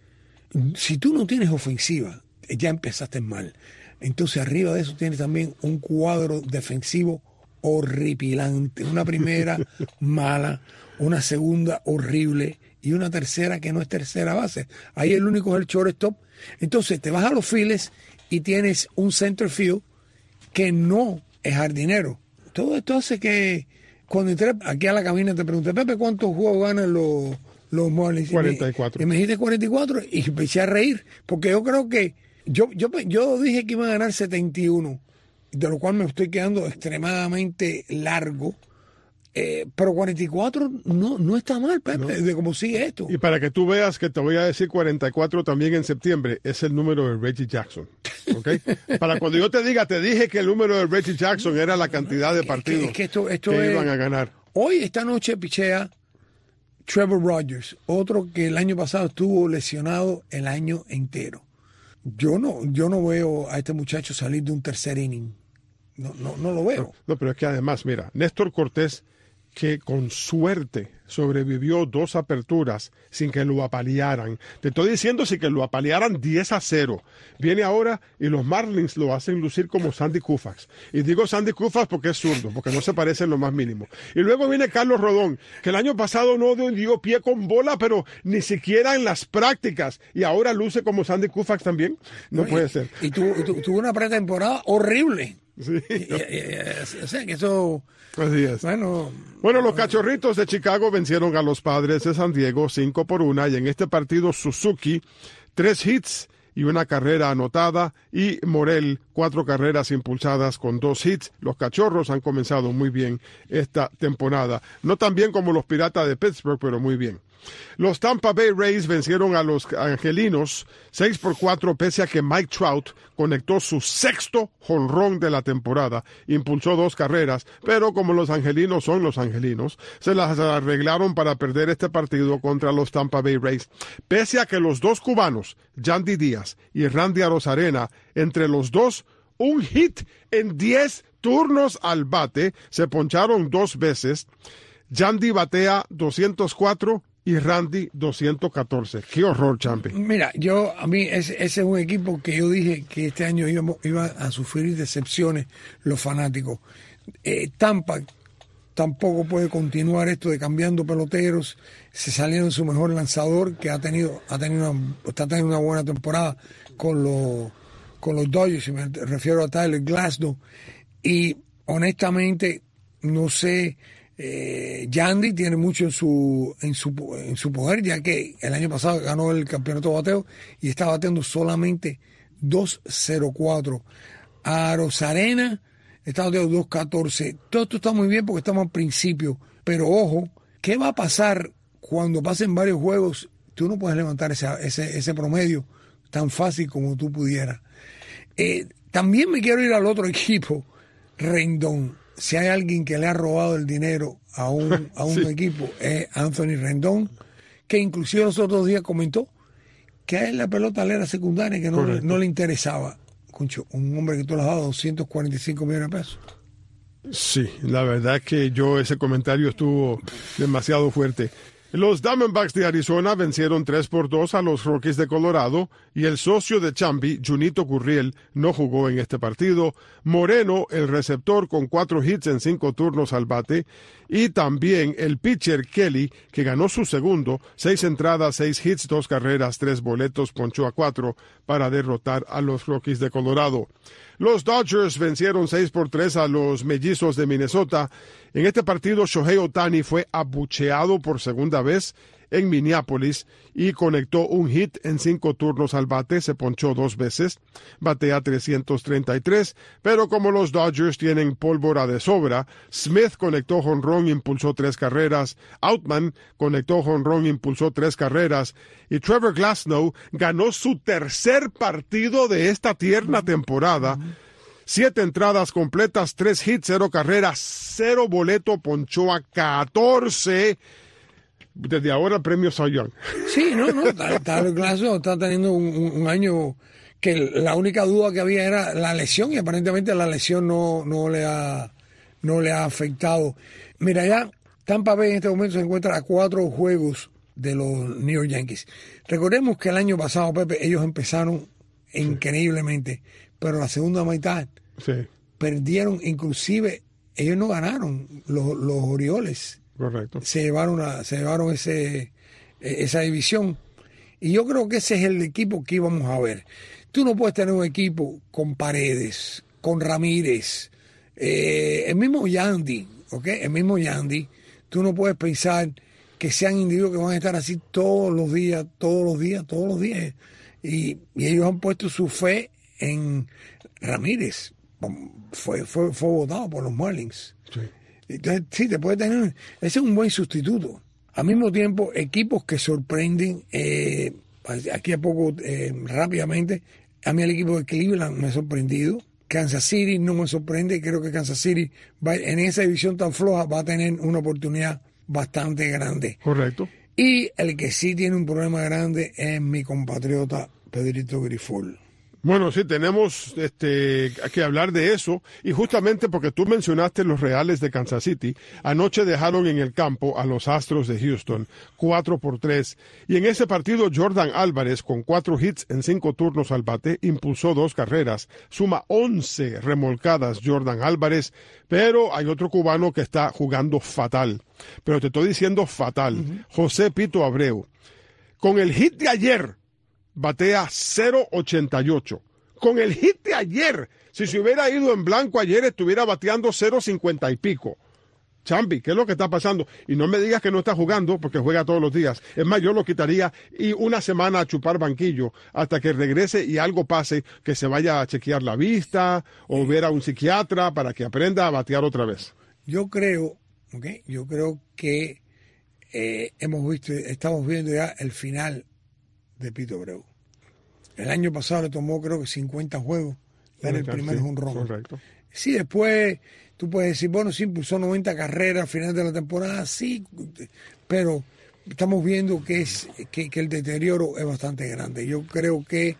Si tú no tienes ofensiva, ya empezaste mal. Entonces arriba de eso tienes también un cuadro defensivo horripilante. Una primera mala, una segunda horrible y una tercera que no es tercera base. Ahí el único es el shortstop. Entonces te vas a los files y tienes un center field que no es jardinero. Todo esto hace que cuando entré aquí a la cabina te pregunté, Pepe, ¿cuántos juegos ganan los, los Marlins? cuarenta y cuatro. Y me, y me dijiste cuarenta y cuatro y empecé a reír porque yo creo que Yo, yo, yo dije que iban a ganar setenta y uno, de lo cual me estoy quedando extremadamente largo, eh, pero cuarenta y cuatro no, no está mal, Pepe, no. De cómo sigue esto. Y para que tú veas que te voy a decir cuarenta y cuatro también en septiembre, es el número de Reggie Jackson. ¿Okay? Para cuando yo te diga, te dije que el número de Reggie Jackson era la cantidad de partidos es que, es que esto, esto que es iban a ganar. Hoy, esta noche, pichea Trevor Rogers, otro que el año pasado estuvo lesionado el año entero. Yo no, yo no veo a este muchacho salir de un tercer inning. No, no, no lo veo. No, no, pero es que además, mira, Néstor Cortés, que con suerte sobrevivió dos aperturas sin que lo apalearan. Te estoy diciendo, sin que lo apalearan diez a cero. Viene ahora y los Marlins lo hacen lucir como Sandy Koufax. Y digo Sandy Koufax porque es zurdo, porque no se parece en lo más mínimo. Y luego viene Carlos Rodón, que el año pasado no dio pie con bola, pero ni siquiera en las prácticas. Y ahora luce como Sandy Koufax también. No, no puede y, ser. Y tuvo, tu, tuvo una pretemporada horrible. Sí. Y, y, y, o sea, que eso... Así es. Bueno, bueno, los Cachorritos de Chicago vencieron a los Padres de San Diego cinco por una, y en este partido Suzuki, tres hits y una carrera anotada, y Morel, cuatro carreras impulsadas con dos hits. Los Cachorros han comenzado muy bien esta temporada. No tan bien como los Piratas de Pittsburgh, pero muy bien. Los Tampa Bay Rays vencieron a los Angelinos seis por cuatro, pese a que Mike Trout conectó su sexto jonrón de la temporada, impulsó dos carreras, pero como los angelinos son los angelinos, se las arreglaron para perder este partido contra los Tampa Bay Rays, pese a que los dos cubanos, Yandy Díaz y Randy Arozarena, entre los dos, un hit en diez turnos al bate, se poncharon dos veces. Yandy batea doscientos cuatro y Randy doscientos catorce. Qué horror, Champi. Mira, yo a mí ese, ese es un equipo que yo dije que este año íbamos, iba a sufrir decepciones los fanáticos. Eh, Tampa tampoco puede continuar esto de cambiando peloteros. Se salieron su mejor lanzador, que ha tenido, ha tenido una, está teniendo una buena temporada con los, con los Dodgers, y me refiero a Tyler Glasnow. Y honestamente, no sé. Eh, Yandy tiene mucho en su, en su en su poder, ya que el año pasado ganó el campeonato de bateo y está bateando solamente dos cero cuatro. Arozarena está bateando dos catorce. Todo esto está muy bien porque estamos al principio, pero ojo, ¿qué va a pasar cuando pasen varios juegos? Tú no puedes levantar ese, ese, ese promedio tan fácil como tú pudieras. Eh, también me quiero ir al otro equipo, Rendón. Si hay alguien que le ha robado el dinero a un, a un sí. equipo, es Anthony Rendón, que inclusive los otros días comentó que a él la pelota le era secundaria y que no, no le interesaba. Concho, un hombre que tú le has dado doscientos cuarenta y cinco millones de pesos. Sí, la verdad es que yo ese comentario estuvo demasiado fuerte. Los Diamondbacks de Arizona vencieron tres por dos a los Rockies de Colorado, y el socio de Champi, Junito Gurriel, no jugó en este partido. Moreno, el receptor, con cuatro hits en cinco turnos al bate, y también el pitcher Kelly, que ganó su segundo, seis entradas, seis hits, dos carreras, tres boletos, ponchó a cuatro para derrotar a los Rockies de Colorado. Los Dodgers vencieron seis por tres a los Mellizos de Minnesota. En este partido, Shohei Ohtani fue abucheado por segunda vez en Minneapolis y conectó un hit en cinco turnos al bate, se ponchó dos veces, batea trescientos treinta y tres, pero como los Dodgers tienen pólvora de sobra, Smith conectó jonrón, impulsó tres carreras, Outman conectó jonrón, impulsó tres carreras, y Trevor Glasnow ganó su tercer partido de esta tierna temporada. Siete entradas completas, tres hits, cero carreras, cero boleto, ponchó a catorce. Desde ahora el premio Cy Young. Sí, no, no, Tyler Glasnow está teniendo un, un año que la única duda que había era la lesión, y aparentemente la lesión no, no, le ha, no le ha afectado. Mira, ya Tampa Bay en este momento se encuentra a cuatro juegos de los New York Yankees. Recordemos que el año pasado, Pepe, ellos empezaron sí. increíblemente, pero la segunda mitad sí. perdieron, inclusive ellos no ganaron los, los Orioles. Correcto. Se llevaron, a, se llevaron ese, esa división. Y yo creo que ese es el equipo que íbamos a ver. Tú no puedes tener un equipo con Paredes, con Ramírez, eh, el mismo Yandy, ¿ok? El mismo Yandy. Tú no puedes pensar que sean individuos que van a estar así todos los días, todos los días, todos los días. Y, y ellos han puesto su fe en Ramírez. Fue, fue, fue votado por los Marlins. Sí. Entonces, sí, te puede tener. Ese es un buen sustituto. Al mismo tiempo, equipos que sorprenden. Eh, aquí a poco, eh, rápidamente, a mí el equipo de Cleveland me ha sorprendido. Kansas City no me sorprende, creo que Kansas City va, en esa división tan floja va a tener una oportunidad bastante grande. Correcto. Y el que sí tiene un problema grande es mi compatriota Pedrito Grifol. Bueno, sí, tenemos este, que hablar de eso, y justamente porque tú mencionaste los Reales de Kansas City, anoche dejaron en el campo a los Astros de Houston, cuatro por tres, y en ese partido Jordan Álvarez, con cuatro hits en cinco turnos al bate, impulsó dos carreras, suma once remolcadas Jordan Álvarez, pero hay otro cubano que está jugando fatal, pero te estoy diciendo fatal, uh-huh. José Pito Abreu, con el hit de ayer, batea cero ochenta y ocho. Con el hit de ayer, si se hubiera ido en blanco ayer, estuviera bateando cero cincuenta y pico. Chambi, ¿qué es lo que está pasando? Y no me digas que no está jugando, porque juega todos los días. Es más, yo lo quitaría y una semana a chupar banquillo hasta que regrese y algo pase, que se vaya a chequear la vista o ver a un psiquiatra para que aprenda a batear otra vez. Yo creo, okay, yo creo que eh, hemos visto, estamos viendo ya el final de Pito Abreu. El año pasado le tomó creo que cincuenta juegos dar el primer jonrón. Correcto. Sí, después tú puedes decir, bueno, sí impulsó noventa carreras al final de la temporada, sí, pero estamos viendo que es que, que el deterioro es bastante grande. Yo creo que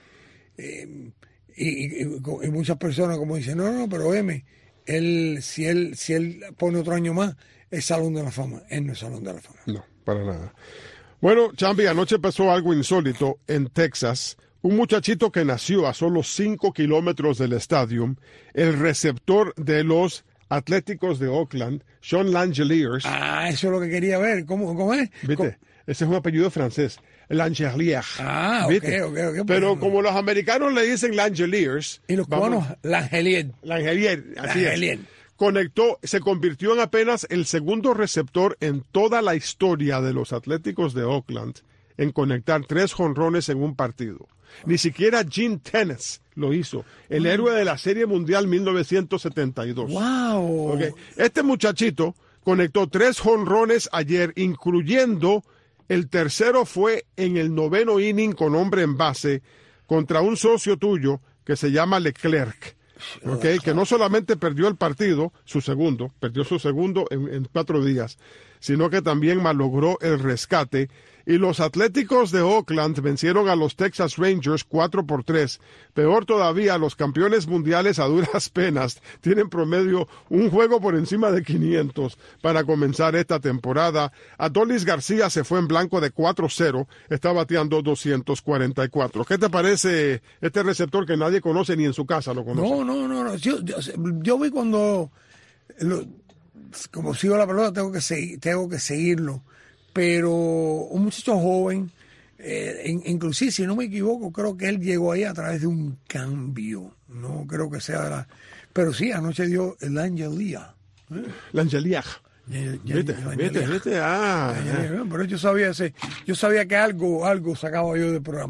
eh, y, y, y muchas personas como dicen, no, no, pero M, él, si él, si él pone otro año más, es Salón de la Fama. Él no es Salón de la Fama. No, para nada. Bueno, Chambi, anoche pasó algo insólito en Texas. Un muchachito que nació a solo cinco kilómetros del estadio, el receptor de los Atléticos de Oakland, Sean Langeliers. Ah, eso es lo que quería ver. ¿Cómo, cómo es? ¿Viste? ¿Cómo? Ese es un apellido francés, Langeliers. Ah, ¿viste? ok, ok, ok. Pero bueno. como los americanos le dicen Langeliers. Y los cubanos, Langelier. Langelier, así Langelier. es. Conectó, se convirtió en apenas el segundo receptor en toda la historia de los Atléticos de Oakland en conectar tres jonrones en un partido. Ni siquiera Gene Tenace lo hizo, el héroe de la Serie Mundial mil novecientos setenta y dos. ¡Wow! Okay. Este muchachito conectó tres jonrones ayer, incluyendo el tercero fue en el noveno inning con hombre en base contra un socio tuyo que se llama Leclerc. Okay, que no solamente perdió el partido, su segundo, perdió su segundo en, en cuatro días, sino que también malogró el rescate. Y los Atléticos de Oakland vencieron a los Texas Rangers cuatro por tres. Peor todavía, los campeones mundiales a duras penas tienen promedio un juego por encima de quinientos para comenzar esta temporada. Adolis García se fue en blanco de cuatro cero, está bateando doscientos cuarenta y cuatro. ¿Qué te parece este receptor que nadie conoce ni en su casa lo conoce? No, no, no. no. Yo, yo, yo vi cuando, lo, como sigo la pelota, tengo que, seguir, tengo que seguirlo. Pero un muchacho joven, eh, in, inclusive si no me equivoco, creo que él llegó ahí a través de un cambio. No creo que sea la... Pero sí, anoche dio el Angelia. ¿Eh? L'Angelier. Vete, vete, vete. Ah, eh. Pero yo sabía ese, yo sabía que algo, algo sacaba yo del programa.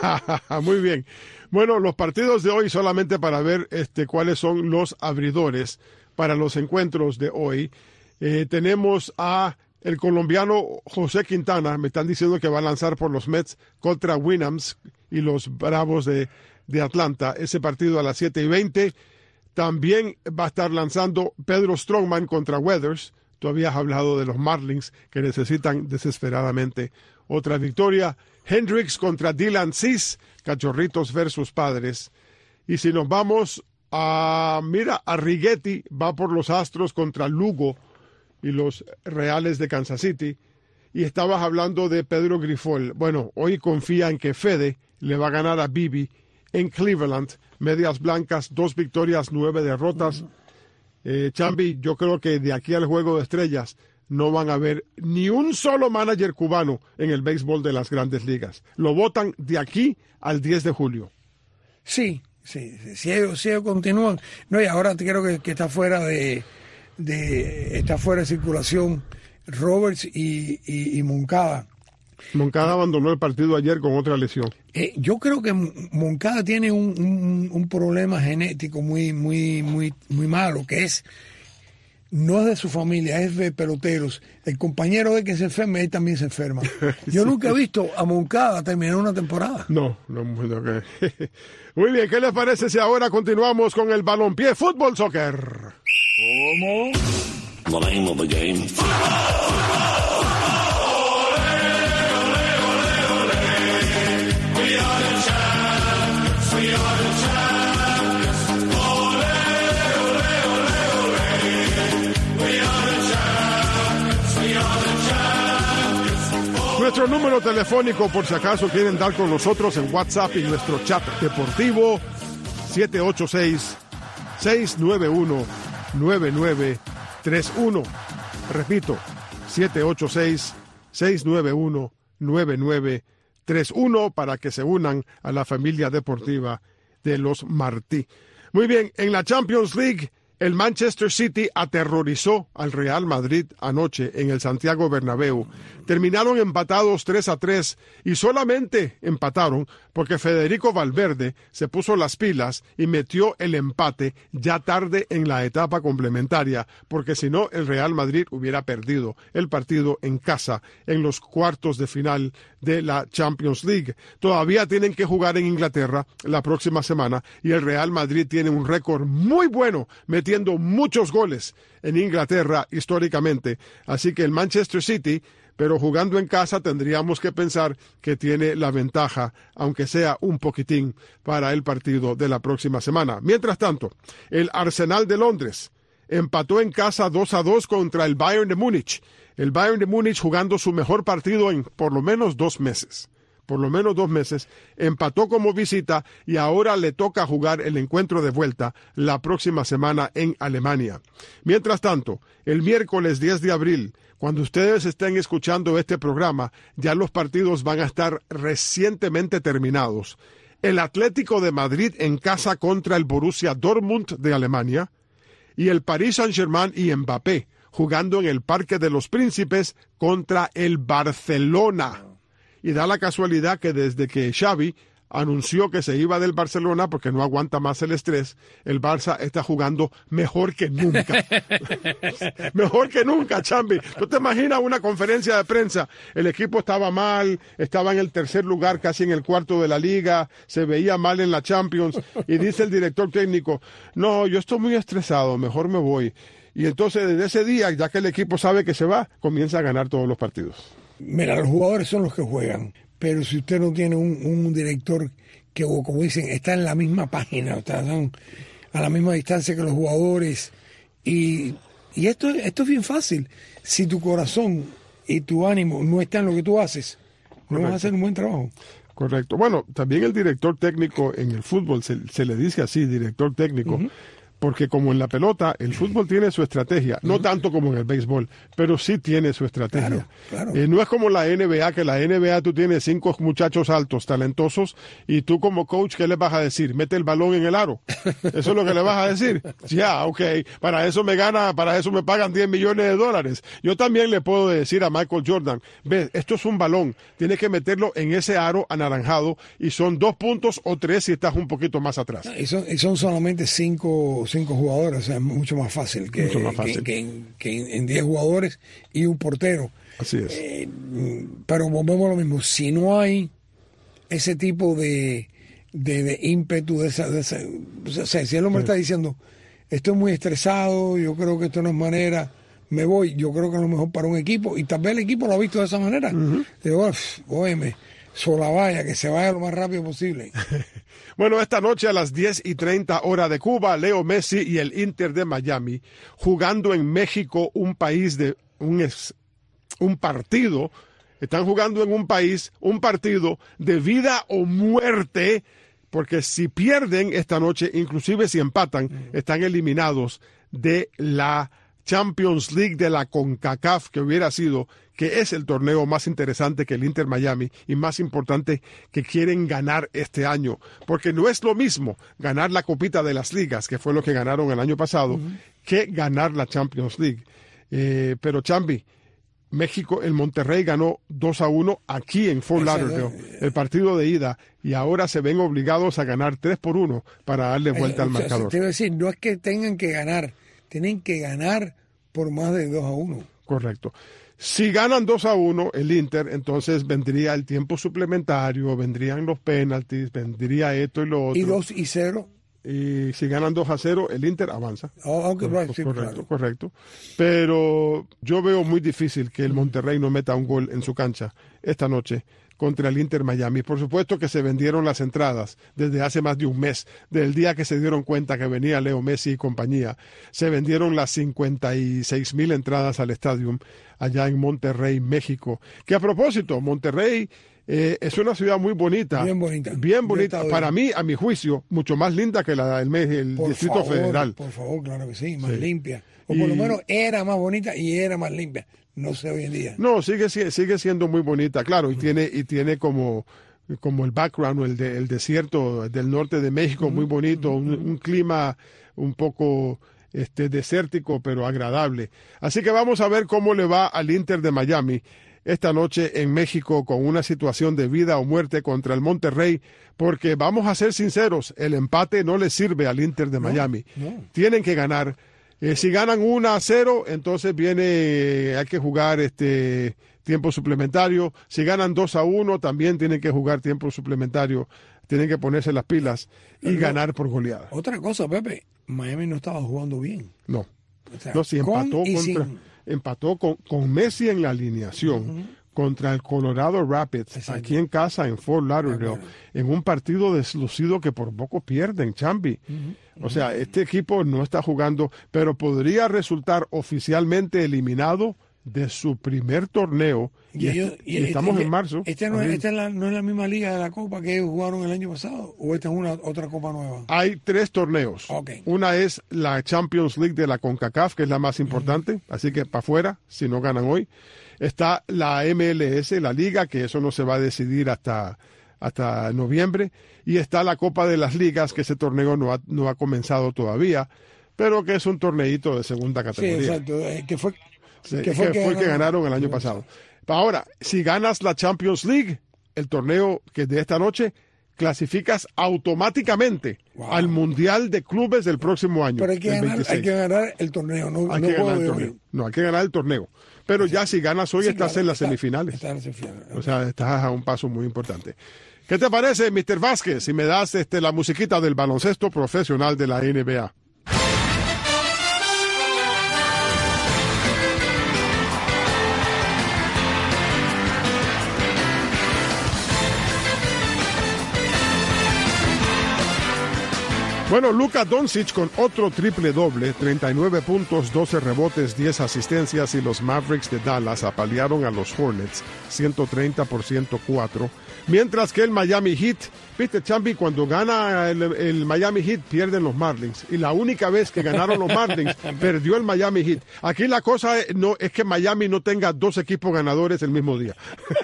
Muy bien. Bueno, los partidos de hoy, solamente para ver este cuáles son los abridores para los encuentros de hoy. Eh, tenemos a el colombiano José Quintana, me están diciendo que va a lanzar por los Mets contra Winams y los Bravos de, de Atlanta. Ese partido a las siete y veinte. También va a estar lanzando Pedro Strongman contra Weathers. Tú habías hablado de los Marlins que necesitan desesperadamente otra victoria. Hendricks contra Dylan Cease, Cachorritos versus Padres. Y si nos vamos a, mira, a Righetti, va por los Astros contra Lugo y los Reales de Kansas City. Y estabas hablando de Pedro Grifol. Bueno, hoy confía en que Fede le va a ganar a Bibi en Cleveland. Medias blancas, dos victorias, nueve derrotas. Eh, Chambi, yo creo que de aquí al Juego de Estrellas no van a haber ni un solo manager cubano en el béisbol de las Grandes Ligas. Lo votan de aquí al diez de julio. Sí, sí, sí si, ellos, si ellos continúan. No, y ahora creo que, que está fuera de... de está fuera de circulación Roberts y, y, y Moncada. Moncada abandonó el partido ayer con otra lesión. Eh, yo creo que Moncada tiene un, un, un problema genético muy, muy, muy, muy malo, que es no es de su familia, es de peloteros. El compañero de que se enferma, él también se enferma. Yo sí. Nunca he visto a Moncada terminar una temporada. No, no, no okay. Muy bien, ¿qué les parece si ahora continuamos con el balompié fútbol soccer? ¿Cómo? The name of the game. Nuestro número telefónico, por si acaso quieren dar con nosotros en WhatsApp y nuestro chat deportivo, siete ocho seis, seis nueve uno, nueve nueve tres uno. Repito, siete ocho seis, seis nueve uno, nueve nueve tres uno para que se unan a la familia deportiva de los Martí. Muy bien, en la Champions League, el Manchester City aterrorizó al Real Madrid anoche en el Santiago Bernabéu. Terminaron empatados tres a tres y solamente empataron porque Federico Valverde se puso las pilas y metió el empate ya tarde en la etapa complementaria, porque si no el Real Madrid hubiera perdido el partido en casa en los cuartos de final de la Champions League. Todavía tienen que jugar en Inglaterra la próxima semana y el Real Madrid tiene un récord muy bueno metiendo muchos goles en Inglaterra históricamente. Así que el Manchester City, pero jugando en casa, tendríamos que pensar que tiene la ventaja, aunque sea un poquitín, para el partido de la próxima semana. Mientras tanto, el Arsenal de Londres empató en casa dos a dos contra el Bayern de Múnich. El Bayern de Múnich jugando su mejor partido en por lo menos dos meses. Por lo menos dos meses, empató como visita y ahora le toca jugar el encuentro de vuelta la próxima semana en Alemania. Mientras tanto, el miércoles diez de abril, cuando ustedes estén escuchando este programa, ya los partidos van a estar recientemente terminados. El Atlético de Madrid en casa contra el Borussia Dortmund de Alemania y el Paris Saint-Germain y Mbappé jugando en el Parque de los Príncipes contra el Barcelona. Y da la casualidad que desde que Xavi anunció que se iba del Barcelona porque no aguanta más el estrés, el Barça está jugando mejor que nunca. Mejor que nunca, Chambi. ¿Tú te imaginas una conferencia de prensa? El equipo estaba mal, estaba en el tercer lugar, casi en el cuarto de la liga, se veía mal en la Champions, y dice el director técnico, no, yo estoy muy estresado, mejor me voy. Y entonces desde ese día, ya que el equipo sabe que se va, comienza a ganar todos los partidos. Mira, los jugadores son los que juegan, pero si usted no tiene un, un director que, como dicen, está en la misma página, o sea, están a la misma distancia que los jugadores, y, y esto, esto es bien fácil. Si tu corazón y tu ánimo no están en lo que tú haces, no Correcto. Vas a hacer un buen trabajo. Correcto. Bueno, también el director técnico en el fútbol, se, se le dice así, director técnico, uh-huh. Porque como en la pelota, el fútbol tiene su estrategia, no tanto como en el béisbol, pero sí tiene su estrategia. Claro, claro. Eh, no es como la N B A, que la N B A tú tienes cinco muchachos altos, talentosos, y tú como coach, ¿qué les vas a decir? Mete el balón en el aro. ¿Eso es lo que le vas a decir? Ya, yeah, ok, para eso me gana, para eso me pagan diez millones de dólares. Yo también le puedo decir a Michael Jordan, ve, esto es un balón, tienes que meterlo en ese aro anaranjado, y son dos puntos o tres si estás un poquito más atrás. Y son, y son solamente cinco... cinco jugadores, o sea, es mucho más fácil que, mucho más fácil. que, que, que en diez jugadores y un portero. Así es. Eh, pero volvemos a lo mismo, si no hay ese tipo de, de, de ímpetu, de esa, de esa, o sea, si el hombre sí. está diciendo, estoy muy estresado, yo creo que esto no es manera, me voy, yo creo que es lo mejor para un equipo, y tal vez el equipo lo ha visto de esa manera. Uh-huh. Digo, óyeme, sola vaya, que se vaya lo más rápido posible. Bueno, esta noche a las diez y treinta hora de Cuba, Leo Messi y el Inter de Miami jugando en México, un país de un, es, un partido, están jugando en un país, un partido de vida o muerte, porque si pierden esta noche, inclusive si empatan, están eliminados de la Champions League de la CONCACAF, que hubiera sido, que es el torneo más interesante que el Inter Miami y más importante que quieren ganar este año, porque no es lo mismo ganar la copita de las ligas, que fue lo que ganaron el año pasado, uh-huh. que ganar la Champions League. Eh, pero Chambi, México, el Monterrey ganó dos a uno aquí en Fort Lauderdale, el partido de ida, y ahora se ven obligados a ganar tres por uno para darle vuelta eh, al marcador. Te voy a decir, no es que tengan que ganar, tienen que ganar por más de dos a uno. Correcto. Si ganan dos a uno el Inter, entonces vendría el tiempo suplementario, vendrían los penaltis, vendría esto y lo otro. Y dos y cero. Y si ganan dos a cero, el Inter avanza. Oh, okay, correcto, right, sí, correcto, claro. correcto. Pero yo veo muy difícil que el Monterrey no meta un gol en su cancha esta noche contra el Inter Miami. Por supuesto que se vendieron las entradas desde hace más de un mes, del día que se dieron cuenta que venía Leo Messi y compañía. Se vendieron las cincuenta y seis mil entradas al estadio allá en Monterrey, México. Que a propósito, Monterrey eh, es una ciudad muy bonita. Bien bonita. Bien bonita. Para mí, a mi juicio, mucho más linda que la del el por Distrito favor, Federal. Por favor, claro que sí, más Sí. limpia. O Y- por lo menos era más bonita y era más limpia. No sé hoy en día. No, sigue, sigue sigue siendo muy bonita, claro, y tiene y tiene como, como el background, el, de, el desierto del norte de México, muy bonito, un, un clima un poco este, desértico, pero agradable. Así que vamos a ver cómo le va al Inter de Miami esta noche en México con una situación de vida o muerte contra el Monterrey, porque vamos a ser sinceros, el empate no le sirve al Inter de Miami. no. Tienen que ganar. Eh, si ganan uno a cero, entonces viene, eh, hay que jugar este tiempo suplementario. Si ganan dos a uno, también tienen que jugar tiempo suplementario. Tienen que ponerse las pilas y Pero, ganar por goleada. Otra cosa, Pepe, Miami no estaba jugando bien. No, O sea, no, si con empató, y contra, sin. empató con, con Messi en la alineación contra el Colorado Rapids, Exacto. aquí en casa, en Fort Lauderdale, Claro. en un partido deslucido que por poco pierden, Chambi. O sea, este equipo no está jugando, pero podría resultar oficialmente eliminado de su primer torneo. Y, ellos- est- y estamos este- en marzo. Este no, es, abril. esta es la, no es la misma liga de la Copa que ellos jugaron el año pasado, o esta es una otra Copa nueva. Hay tres torneos. Ok. Una es la Champions League de la CONCACAF, que es la más importante, así que para afuera, si no ganan hoy. Está la M L S, la liga, que eso no se va a decidir hasta, hasta noviembre. Y está la Copa de las Ligas, que ese torneo no ha, no ha comenzado todavía, pero que es un torneito de segunda Sí, categoría. exacto. eh, Que fue, Sí, que fue que fue el que ganaron el año pasado. Ahora, si ganas la Champions League, el torneo que es de esta noche, clasificas automáticamente Wow. al Mundial de Clubes del próximo año. Pero hay que, del ganar, hay veintiséis. que ganar el torneo, no, Hay no que juego ganar el de torneo. hoy. No, hay que ganar el torneo. Pero ya si ganas hoy, Sí, estás claro, en las está- semifinales. está en las semifinales. O sea, estás a un paso muy importante. ¿Qué te parece, mister Vázquez, si me das este, la musiquita del baloncesto profesional de la N B A? Bueno, Luka Doncic con otro triple doble, treinta y nueve puntos, doce rebotes, diez asistencias, y los Mavericks de Dallas apalearon a los Hornets ciento treinta por ciento cuatro. Mientras que el Miami Heat, viste, Chambi, cuando gana el, el Miami Heat pierden los Marlins, y la única vez que ganaron los Marlins perdió el Miami Heat. Aquí la cosa es, no, es que Miami no tenga dos equipos ganadores el mismo día.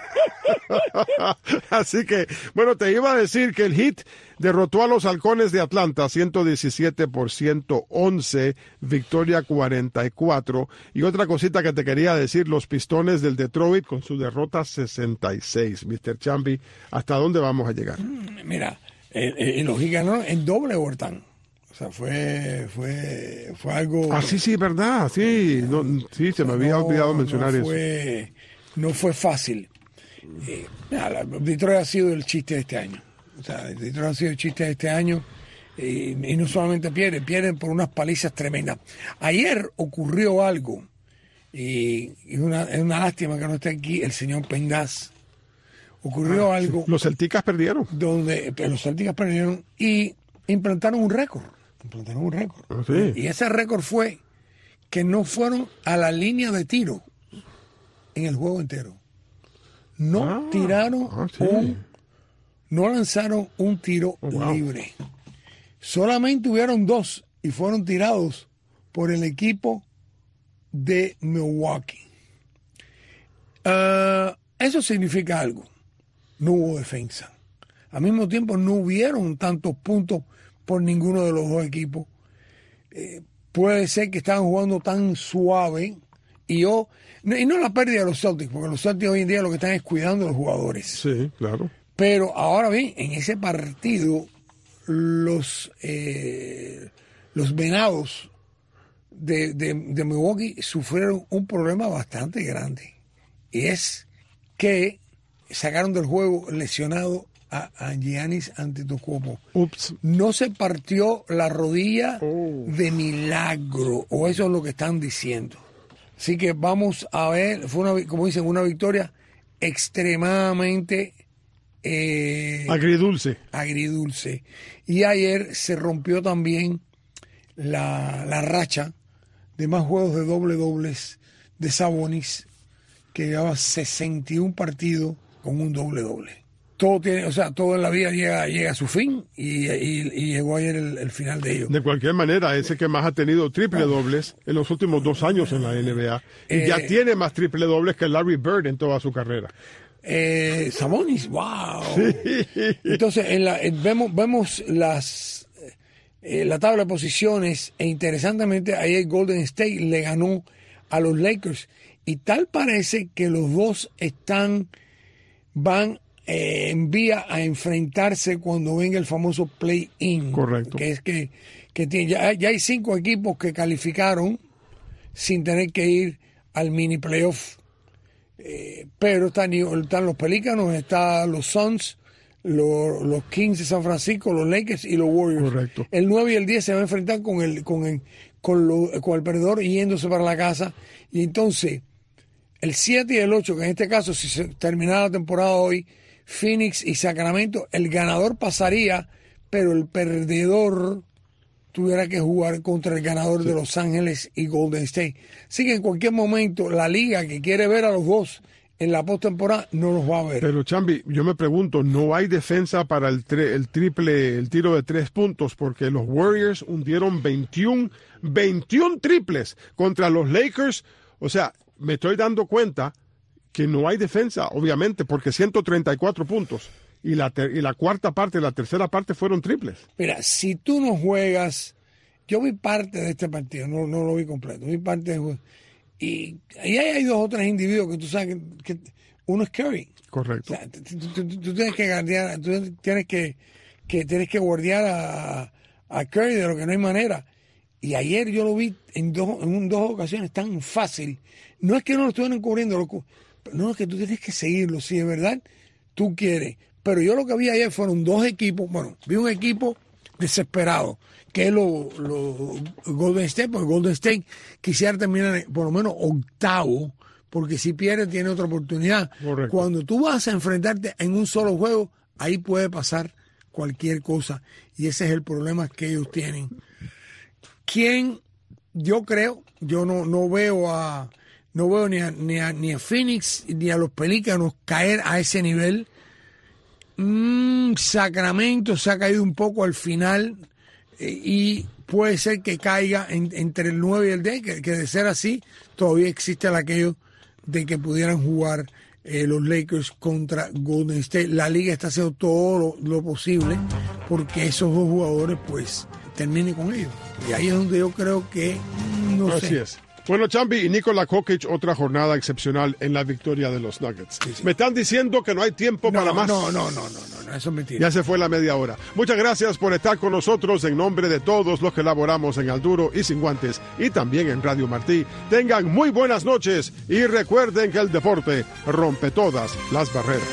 Así que, bueno, te iba a decir que el Heat derrotó a los Halcones de Atlanta ciento diecisiete por ciento once, victoria cuarenta y cuatro. Y otra cosita que te quería decir, los Pistones del Detroit con su derrota sesenta y seis. mister Chambi, ¿hasta dónde vamos a llegar? Mira, eh, eh, los Heat ganaron en doble overtime. O sea, fue, fue, fue algo... Ah, sí, sí, verdad, sí, no, sí, se me había no- olvidado mencionar no eso. fue, no fue fácil. Eh, mira, la- Detroit ha sido el chiste de este año. O sea, Detroit ha sido el chiste de este año. eh, y no solamente pierden, pierden por unas palizas tremendas. Ayer ocurrió algo, y es una, es una lástima que no esté aquí el señor Pengas. Ocurrió algo Los Celticas perdieron. donde eh, los Celtics perdieron y implantaron un récord. Implantaron un récord. Ah, sí. Y ese récord fue que no fueron a la línea de tiro en el juego entero. No Ah, tiraron ah, sí. un, no lanzaron un tiro Oh, wow. libre. Solamente hubieron dos y fueron tirados por el equipo de Milwaukee. Ah, eso significa algo. No hubo defensa. Al mismo tiempo no hubieron tantos puntos por ninguno de los dos equipos. Eh, puede ser que estaban jugando tan suave y yo no- y no la pérdida de los Celtics, porque los Celtics hoy en día lo que están es cuidando a los jugadores. Sí, claro. Pero ahora bien, en ese partido los eh, los Venados de, de, de Milwaukee sufrieron un problema bastante grande. Y es que sacaron del juego lesionado a, a Giannis Antetokounmpo. Ups. No se partió la rodilla oh. de milagro, o eso es lo que están diciendo. Así que vamos a ver, fue una, como dicen, una victoria extremadamente eh, agridulce. agridulce. Y ayer se rompió también la, la racha de más juegos de doble dobles de Sabonis, que llevaba sesenta y uno partidos con un doble doble. Todo tiene, o sea, todo en la vida llega, llega a su fin y, y, y llegó ayer el, el final de ello. De cualquier manera, ese que más ha tenido triple dobles en los últimos dos años en la N B A y eh, ya tiene más triple dobles que Larry Bird en toda su carrera. Eh, Sabonis, wow. Sí. Entonces, en la, en, vemos, vemos las eh, la tabla de posiciones e interesantemente ayer Golden State le ganó a los Lakers y tal parece que los dos están van Eh, en vía a enfrentarse cuando venga el famoso play-in. Correcto. Que es que, que tiene, ya, ya hay cinco equipos que calificaron sin tener que ir al mini playoff. Eh, pero están, están los Pelícanos, están los Suns, los, los Kings de San Francisco, los Lakers y los Warriors. Correcto. El nueve y el diez se van a enfrentar con el, con el, con lo, con el perdedor yéndose para la casa. Y entonces, el siete y el ocho, que en este caso, si se terminara la temporada hoy, Phoenix y Sacramento, el ganador pasaría, pero el perdedor tuviera que jugar contra el ganador sí. de Los Ángeles y Golden State. Así que en cualquier momento la liga que quiere ver a los dos en la postemporada no los va a ver. Pero Chambi, yo me pregunto, ¿no hay defensa para el, tre- el triple, el tiro de tres puntos? Porque los Warriors hundieron veintiuno, veintiuno triples contra los Lakers. O sea, me estoy dando cuenta que no hay defensa, obviamente, porque ciento treinta y cuatro puntos y la, ter- y la cuarta parte, la tercera parte fueron triples. Mira, si tú no juegas, yo vi parte de este partido, no, no lo vi completo, vi parte de juego. Y ahí hay dos o tres individuos que tú sabes que, que uno es Curry. Correcto. O sea, tú, tú, tú, tú tienes que guardiar, tú tienes que, que tienes que guardiar a, a Curry de lo que no hay manera. Y ayer yo lo vi en dos, en dos ocasiones tan fácil. No es que no lo estuvieran cubriendo, lo, no, es que tú tienes que seguirlo, si de verdad tú quieres. Pero yo lo que vi ayer fueron dos equipos, bueno, vi un equipo desesperado, que es lo, lo Golden State, porque Golden State quisiera terminar por lo menos octavo, porque si pierde tiene otra oportunidad. Correcto. Cuando tú vas a enfrentarte en un solo juego, ahí puede pasar cualquier cosa, y ese es el problema que ellos tienen. ¿Quién? Yo creo, yo no, no veo a no veo ni a, ni a ni a Phoenix ni a los Pelícanos caer a ese nivel. Mm, Sacramento se ha caído un poco al final eh, y puede ser que caiga en, entre el nueve y el diez, que, que de ser así todavía existe el aquello de que pudieran jugar eh, los Lakers contra Golden State. La liga está haciendo todo lo, lo posible porque esos dos jugadores pues terminen con ellos. Y ahí es donde yo creo que no Así sé. es. Bueno, Chambi y Nikola Jokic, otra jornada excepcional en la victoria de los Nuggets. Sí, sí. Me están diciendo que no hay tiempo No, para más. no, no, no, no, no, no, eso es mentira. Ya se fue la media hora. Muchas gracias por estar con nosotros en nombre de todos los que laboramos en Al Duro y Sin Guantes y también en Radio Martí. Tengan muy buenas noches y recuerden que el deporte rompe todas las barreras.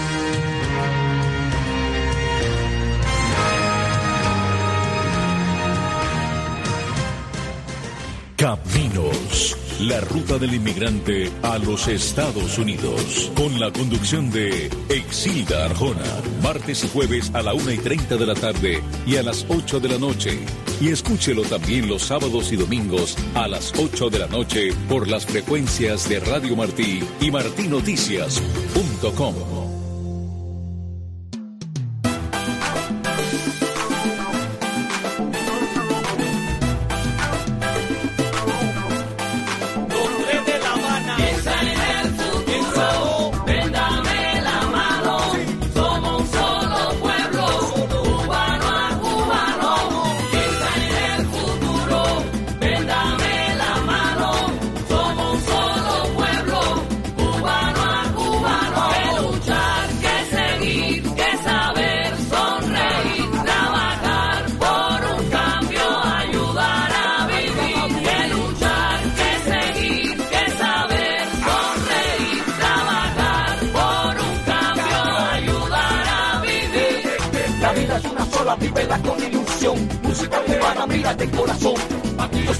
Caminos, la ruta del inmigrante a los Estados Unidos, con la conducción de Exilda Arjona, martes y jueves a la una y treinta de la tarde y a las ocho de la noche. Y escúchelo también los sábados y domingos a las ocho de la noche por las frecuencias de Radio Martí y martinoticias punto com. Luchar vida es una sola, vívela con ilusión. Música cubana, mira de corazón. Aquí los